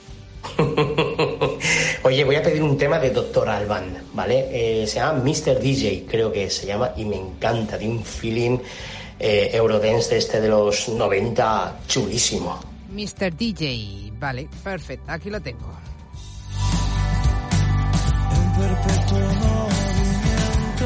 Oye, voy a pedir un tema de doctor Alban, ¿vale? Eh, se llama mister D J, creo que se llama, y me encanta, de un feeling eh, Eurodance de este de los noventa, chulísimo. mister D J, vale, perfecto, aquí lo tengo. En perpetuo movimiento,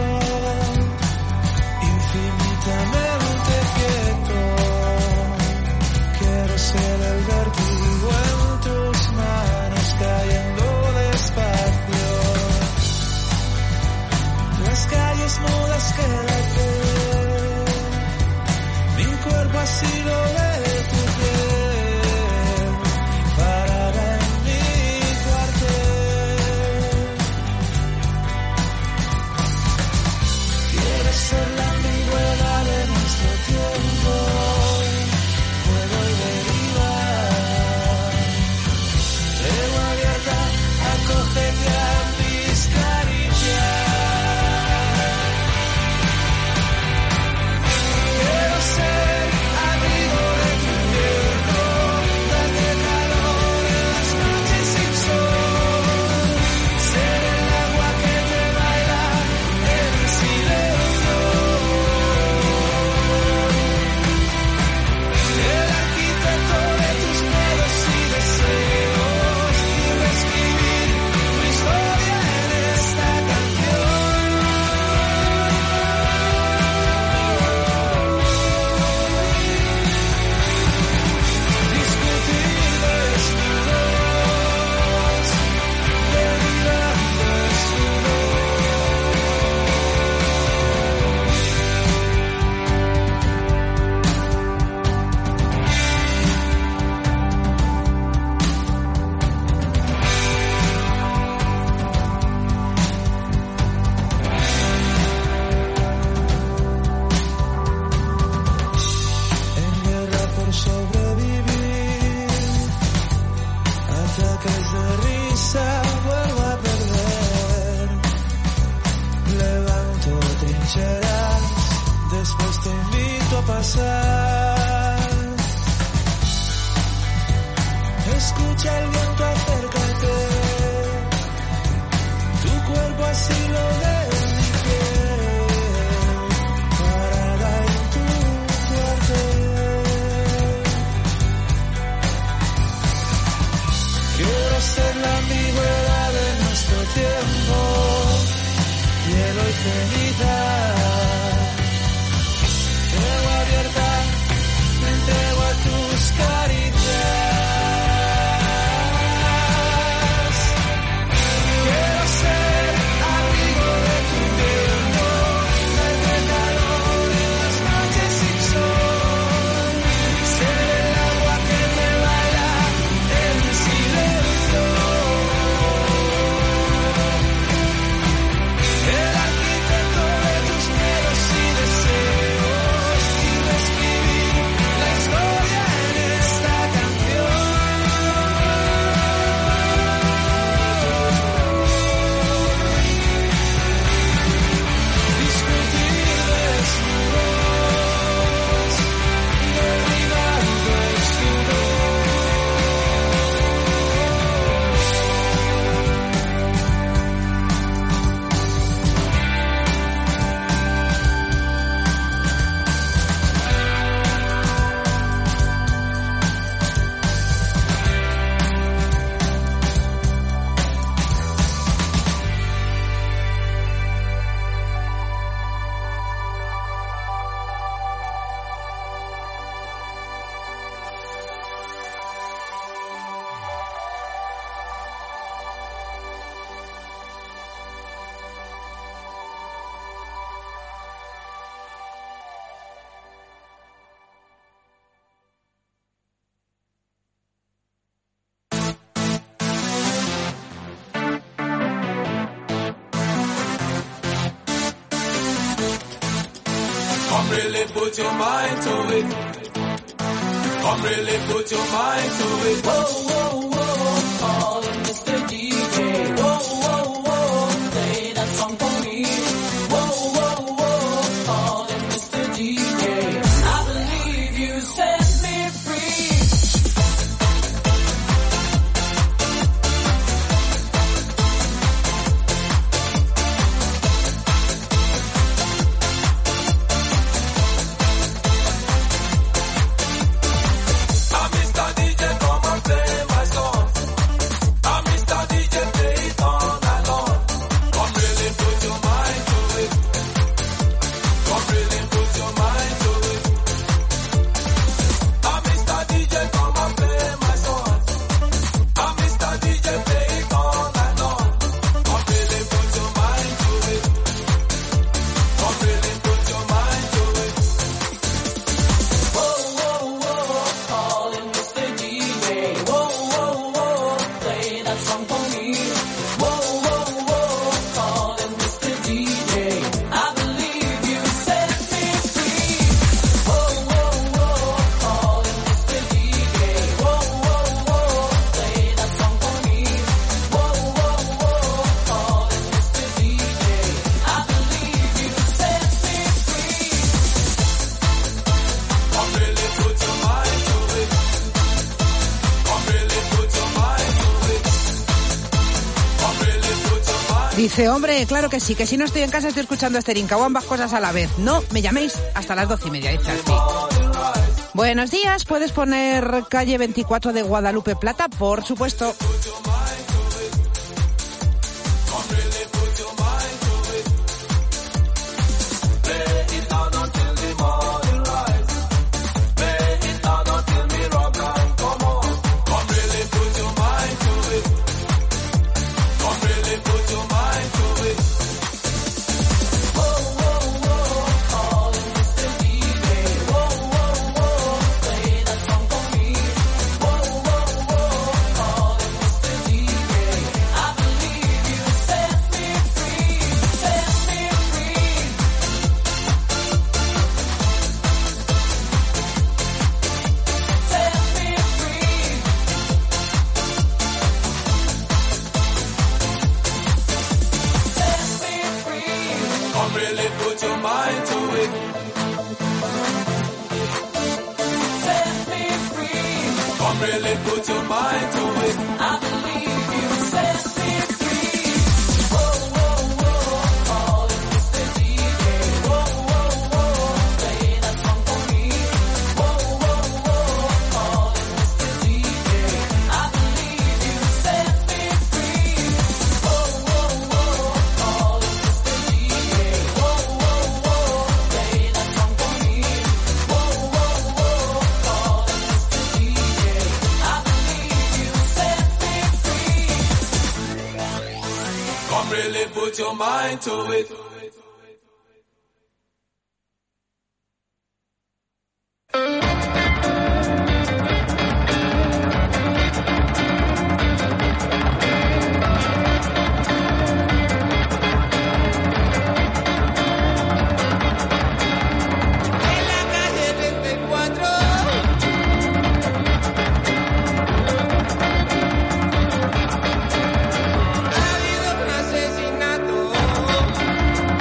infinitamente quieto, quiero ser el vértigo en tus manos cayendo despacio, las calles mudas quédate, mi cuerpo ha sido de tu piel, parada en mi cuartel, quieres ser la ambigüedad de nuestro tiempo, puedo y derivar, tregua abierta, acógete a mis caricias, quiero ser abrigo de tu invierno, darte calor en las noches sin sol, ser el agua que te baila en silencio, el arquitecto de tus miedos y deseos, y reescribir tu historia en esta canción. Discutir desnudos, delirando en guerra por sobrevivir, ataques de risa, vuelvo a perder, levanto trincheras, después te invito a pasar, escucha el viento acércate, tu cuerpo así lo de mi piel, parada en tu cuartel, quiero ser la ambigüedad de nuestro tiempo, hielo y ceniza, tregua abierta, me entrego a tus caricias, quiero ser abrigo de tu invierno, darte calor en las noches sin sol, ser el agua que te baila en silencio, el arquitecto de really put your mind to it. Come really put your mind to it. Whoa, whoa, whoa, calling mister D J. Whoa, whoa, whoa, play that song for me. Whoa, whoa, whoa, calling mister D J. I believe you set me free. Dice, hombre, claro que sí, que si no estoy en casa estoy escuchando Esterinca o ambas cosas a la vez. No, me llaméis hasta las doce y media, dice así. Buenos días, ¿puedes poner calle veinticuatro de Guadalupe Plata? Por supuesto. Put your mind to it. Ha habido un asesinato.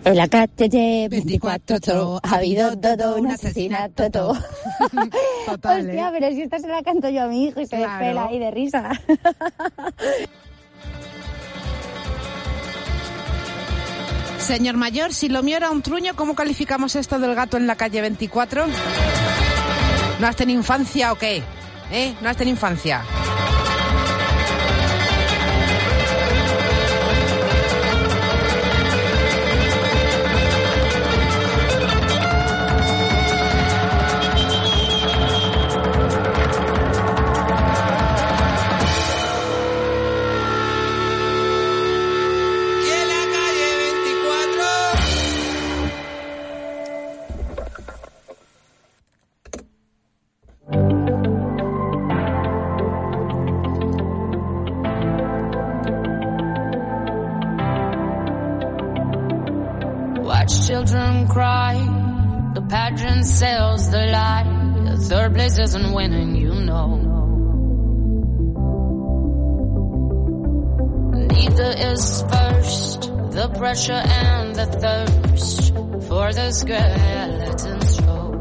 En la calle veinticuatro ha habido todo un asesinato. Todo. Total, Hostia, ¿eh? pero si esta se la canto yo a mi hijo y se Claro. despela ahí de risa. Señor mayor, si lo mío era un truño, ¿cómo calificamos esto del gato en la calle veinticuatro? ¿No has tenido infancia o qué? ¿Eh? ¿No has tenido infancia? Watch children cry, the pageant sells the lie, the third place isn't winning, you know. Neither is first, the pressure and the thirst for the skeleton show.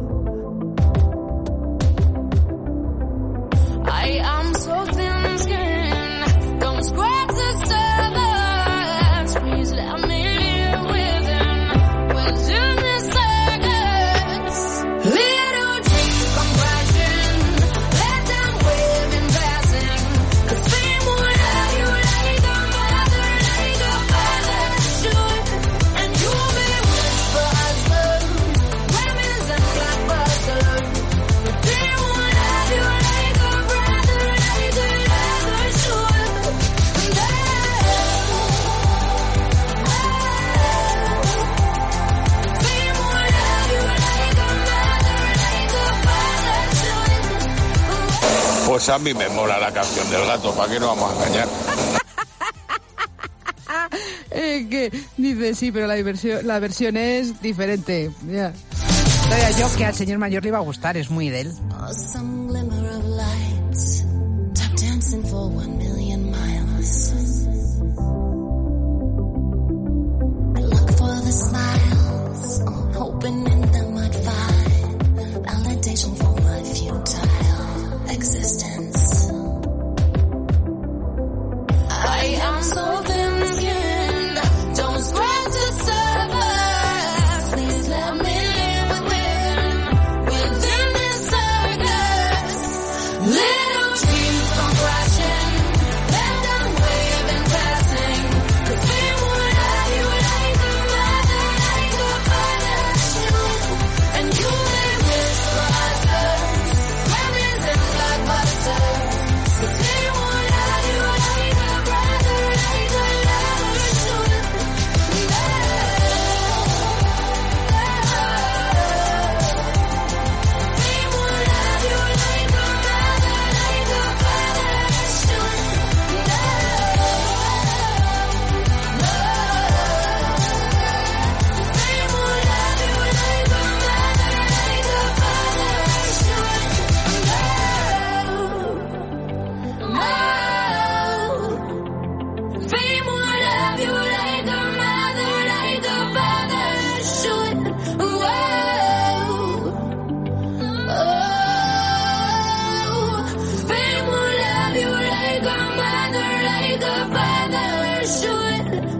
I am so thin-skinned, don't scratch the surface, please let me live within, within this circus. Little dreams come crashing, let them wave in passing, 'cause fame won't have you like a mother, like a father should, and you may wish for husband, women's and blockbusters, but they won't have you like a brother, like a lover should, and fame won't have you like a mother, like a father should. Pues a mí me mola la canción del gato, ¿para qué nos vamos a engañar? Eh, que dice, sí, pero la, diversión, la versión es diferente. Ya. Sabía yo que al señor mayor le iba a gustar, es muy de él. Oh, some glimmer of light, tap dancing for one million miles. I look for the smiles, hoping in them I'd find validation for my futile existence. I am so thin-skinned, don't scratch the surface, please let me live within, within this circus. Little dreams come crashing, let them wave in passing, 'cause we won't have you like a mother, like a father should, and you may wish for husbands, women's and blockbusters, 'cause they won't have you like a brother, like a lover should, and they won't have you like a mother, like a father should, and they won't have you like a mother, like a father should, fame won't have you like a mother, like a father should. Fame won't have you like a mother, like a father should.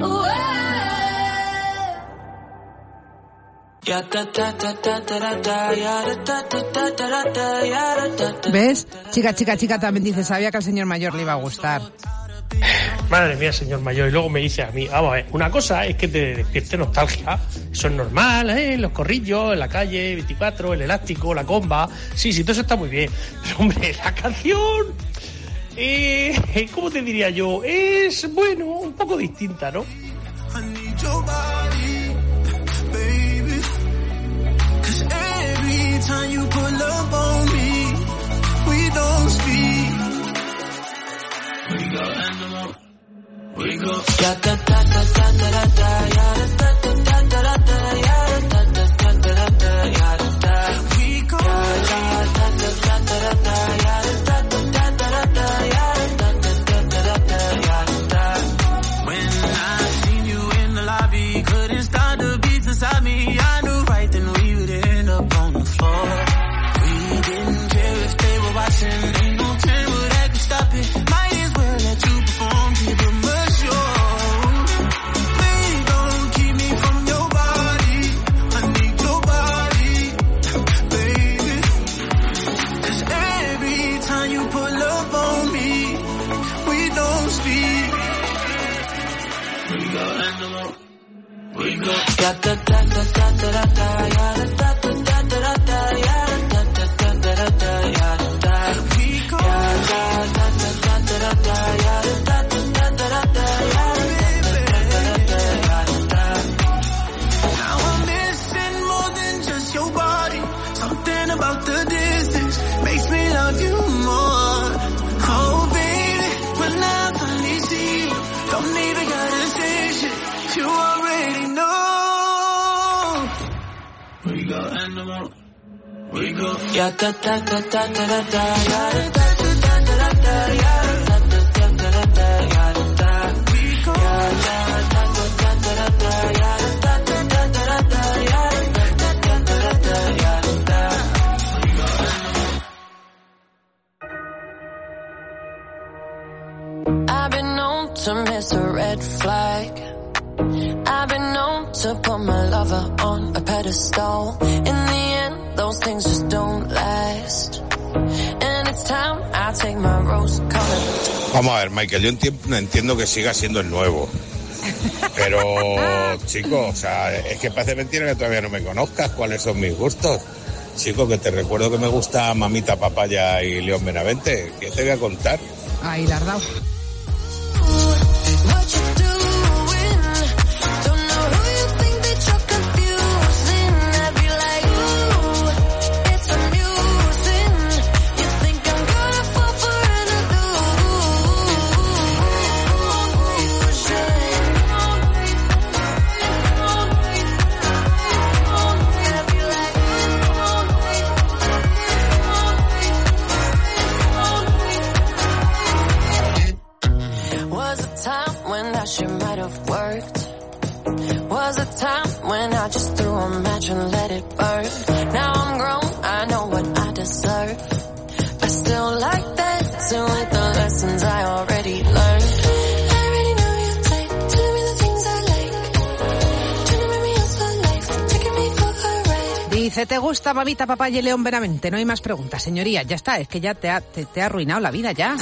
¿Ves? Chica, chica, chica también dice, sabía que al señor mayor le iba a gustar. Madre mía, señor mayor. Y luego me dice a mí, vamos a ver, una cosa es que te despierte nostalgia. Eso es normal, ¿eh? Los corrillos, en la calle, veinticuatro, el elástico, la comba. Sí, sí, todo eso está muy bien. Pero, hombre, la canción... Eh, ¿cómo te diría yo? Es, bueno, un poco distinta, ¿no? I need your body, baby. 'Cause every time you pull up on me, we don't speak. We go animal. We go. Ya ta ta ta ta ta ta ya ta ta ta ta ta ya ta ta ta ta ta ya ta. We go. Ya ta ta ta ta ta ya ta ta ta ta ta ya ta ta ta ta ya ta. When I seen you in the lobby, couldn't stop the Ya ta ta ta ta ta ta ta ya ta ta ta ta ta ya ta ta ta ta ta ya ta ya ta ta ta ta ta ya ta ta ta ta ta ya ta ta ta ta ta ya ta. I've been known to miss a red flag. I've been known to put my lover on a pedestal. In the end, those things just don't last. And it's time I take my rose colored. Vamos a ver, Michael, yo entiendo, entiendo que siga siendo el nuevo. Pero, chico, o sea, es que parece mentira que todavía no me conozcas cuáles son mis gustos. Chico, que te recuerdo que me gusta Mamita Papaya y León Benavente. ¿Qué te voy a contar? Ahí la has dado. And let it burn. Now I'm grown, I know what I deserve. I still like that, still like the lessons I already learned. I already know your type, telling me the things I like. Trying to make me else for life, taking me for a ride. Dice, ¿te gusta Mamita Papaya y León Benavente? No hay más preguntas, señoría, ya está, es que ya te ha, te, te ha arruinado la vida ya.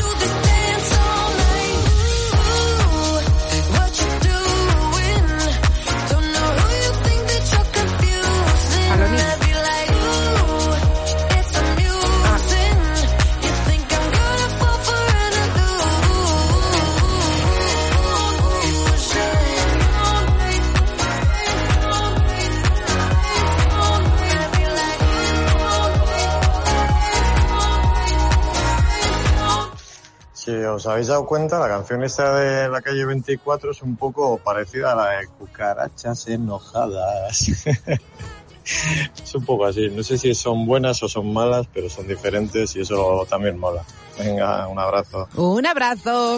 Si os habéis dado cuenta, la canción esta de la calle veinticuatro es un poco parecida a la de Cucarachas Enojadas. Es un poco así, no sé si son buenas o son malas, pero son diferentes y eso también mola. Venga, un abrazo. Un abrazo.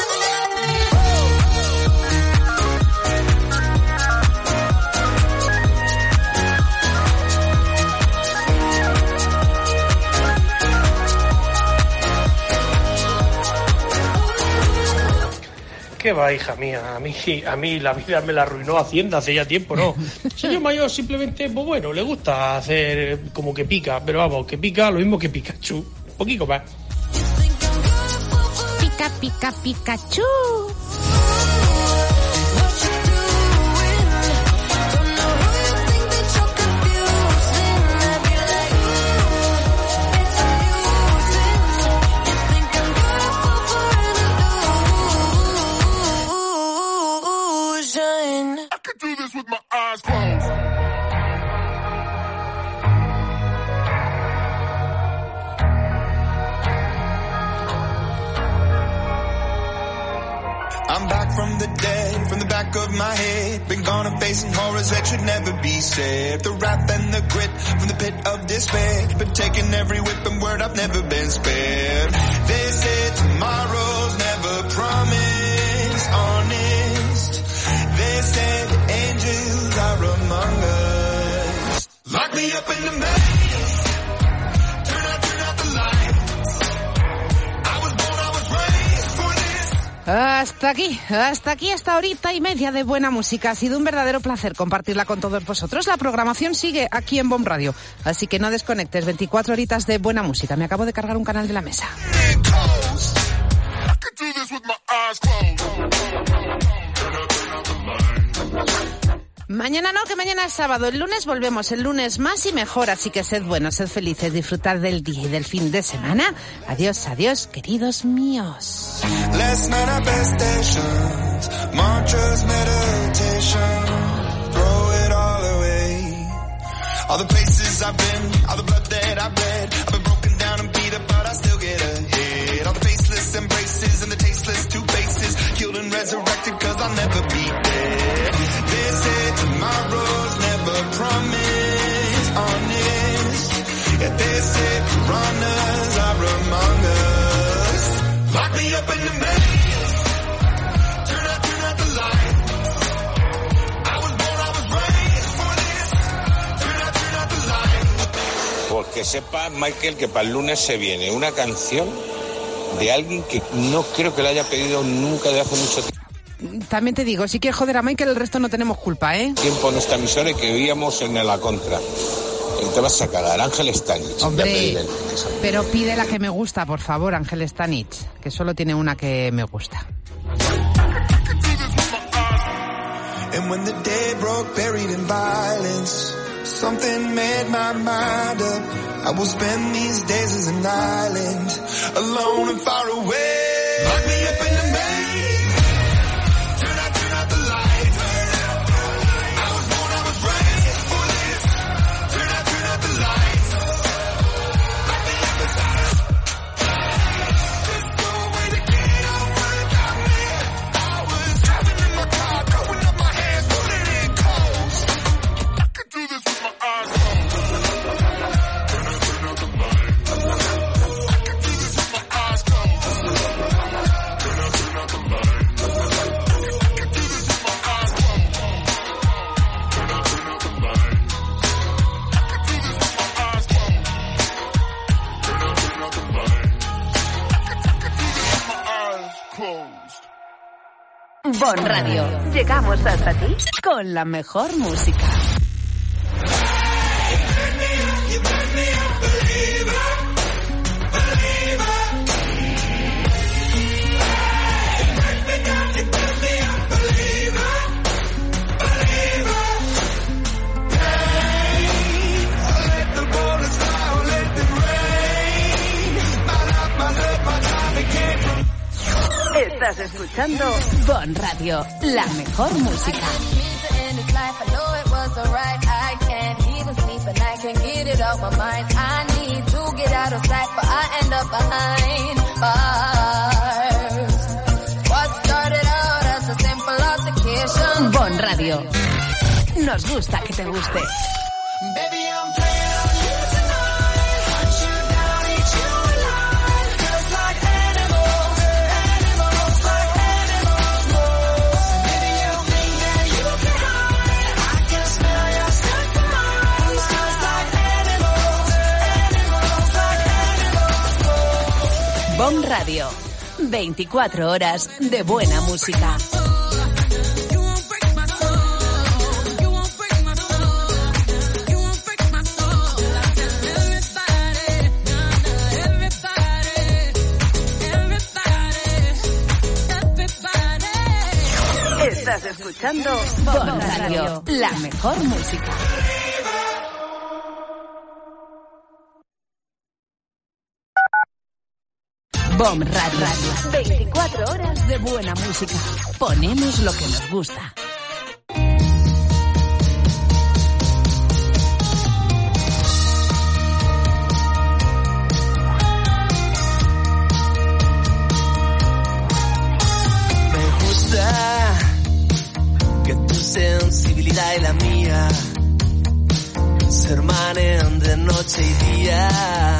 ¿Qué va, hija mía? A mí, a mí la vida me la arruinó Hacienda hace ya tiempo, ¿no? Señor mayor simplemente, pues bueno, le gusta hacer como que pica, pero vamos, que pica lo mismo que Pikachu. Un poquito más. Pica, pica, Pikachu. I'm back from the dead, from the back of my head. Been gone and facing horrors that should never be said. The wrath and the grit from the pit of despair. Been taking every whip and word, I've never been spared. They said tomorrow's never promised, honest. They said the angels are among us. Lock me up in the maze. Turn out, turn out the lights. I was born, I was raised for this. Hasta aquí, hasta aquí esta horita y media de buena música. Ha sido un verdadero placer compartirla con todos vosotros. La programación sigue aquí en Bomb Radio, así que no desconectes. veinticuatro horitas de buena música. Me acabo de cargar un canal de la mesa. Mañana no, que mañana es sábado. El lunes volvemos, el lunes más y mejor. Así que sed buenos, sed felices, disfrutad del día y del fin de semana. Adiós, adiós, queridos míos. Less manifestations, mantras, meditation, throw it all away. All the places I've been, all the blood that I've bled, I've been broken down and beat up, but I still get ahead. All the faceless embraces and the tasteless two faces, killed and resurrected, cause I'll never be dead. They say tomorrow's never promised, honest. Yeah, they say piranhas are among us. Lock me up in the maze, turn out, turn out the light. I was born, I was raised for this, turn out, turn out the light. Pues que sepa, Michael, que para el lunes se viene una canción de alguien que no creo que la haya pedido nunca de hace mucho tiempo. También te digo, si quieres joder a Michael, el resto no tenemos culpa, ¿eh? Tiempo en esta emisora y que oíamos en la contra. Te vas a cagar, Ángel Stanich. Hombre, pero pide la que me gusta, por favor, Ángel Stanich, que solo tiene una que me gusta. And when the day broke buried in violence, something made my mind up. I will spend these days as an island, alone and far away. Lock me up in the maze, turn out, turn out the light. I was born, I was raised for this, turn out, turn out the light. Lock me up inside. There's no way to get over without me. I was driving in my car, throwing up my hands, putting it cold. I could do this with my eyes closed. Turn out, turn out the light. I could do this with my eyes closed. Turn out, turn out the light. I could do this with my eyes closed. Turn out, turn out the light. I could do this with my eyes closed. Turn out, turn out the light. I could do this with my eyes closed. Bon Radio. Llegamos hasta ti con la mejor música. Estás escuchando Bon Radio, la mejor música. Bon Radio. Nos gusta que te guste. Bon Radio, veinticuatro horas de buena música. Estás escuchando Bon Radio, la mejor música. Bon Radio. veinticuatro horas de buena música. Ponemos lo que nos gusta. Me gusta que tu sensibilidad y la mía se hermanen de noche y día.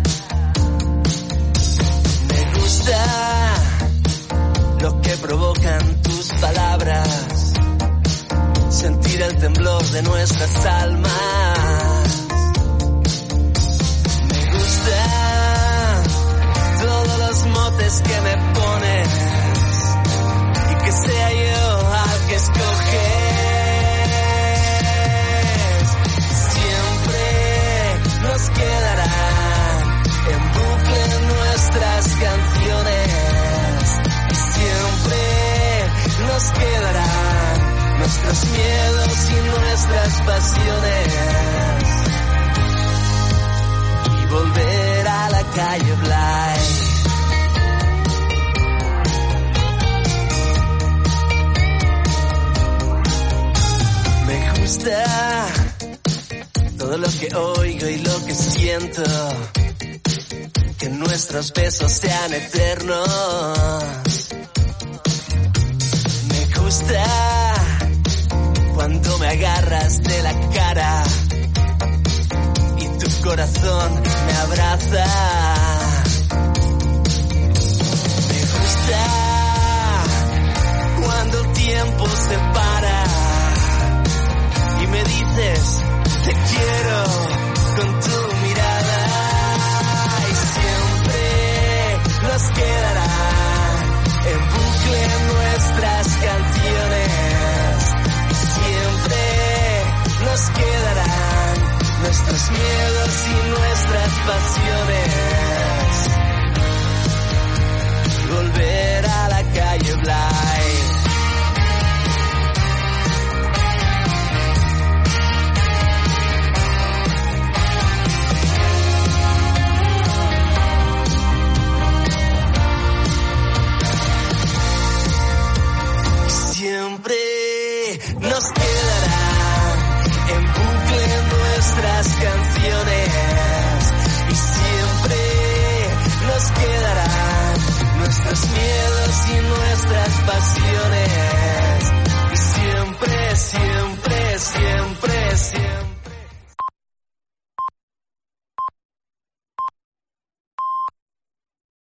Lo que provocan tus palabras, sentir el temblor de nuestras almas. Me gustan todos los motes que me pones y que sea yo al que escoges. Siempre nos quedarán en bucle nuestras canciones. Siempre nos quedarán nuestros miedos y nuestras pasiones y volver a la calle Bly. Me gusta todo lo que oigo y lo que siento, que nuestros besos sean eternos. Me gusta cuando me agarras de la cara y tu corazón me abraza. Me gusta cuando el tiempo se para y me dices te quiero con tu mirada, y siempre nos quedarán en bucle nuestras canciones, y siempre nos quedarán nuestros miedos y nuestras pasiones. Volver a la calle Bly. Siempre nos quedarán en bucle nuestras canciones, y siempre nos quedarán nuestros miedos y nuestras pasiones, y siempre, siempre, siempre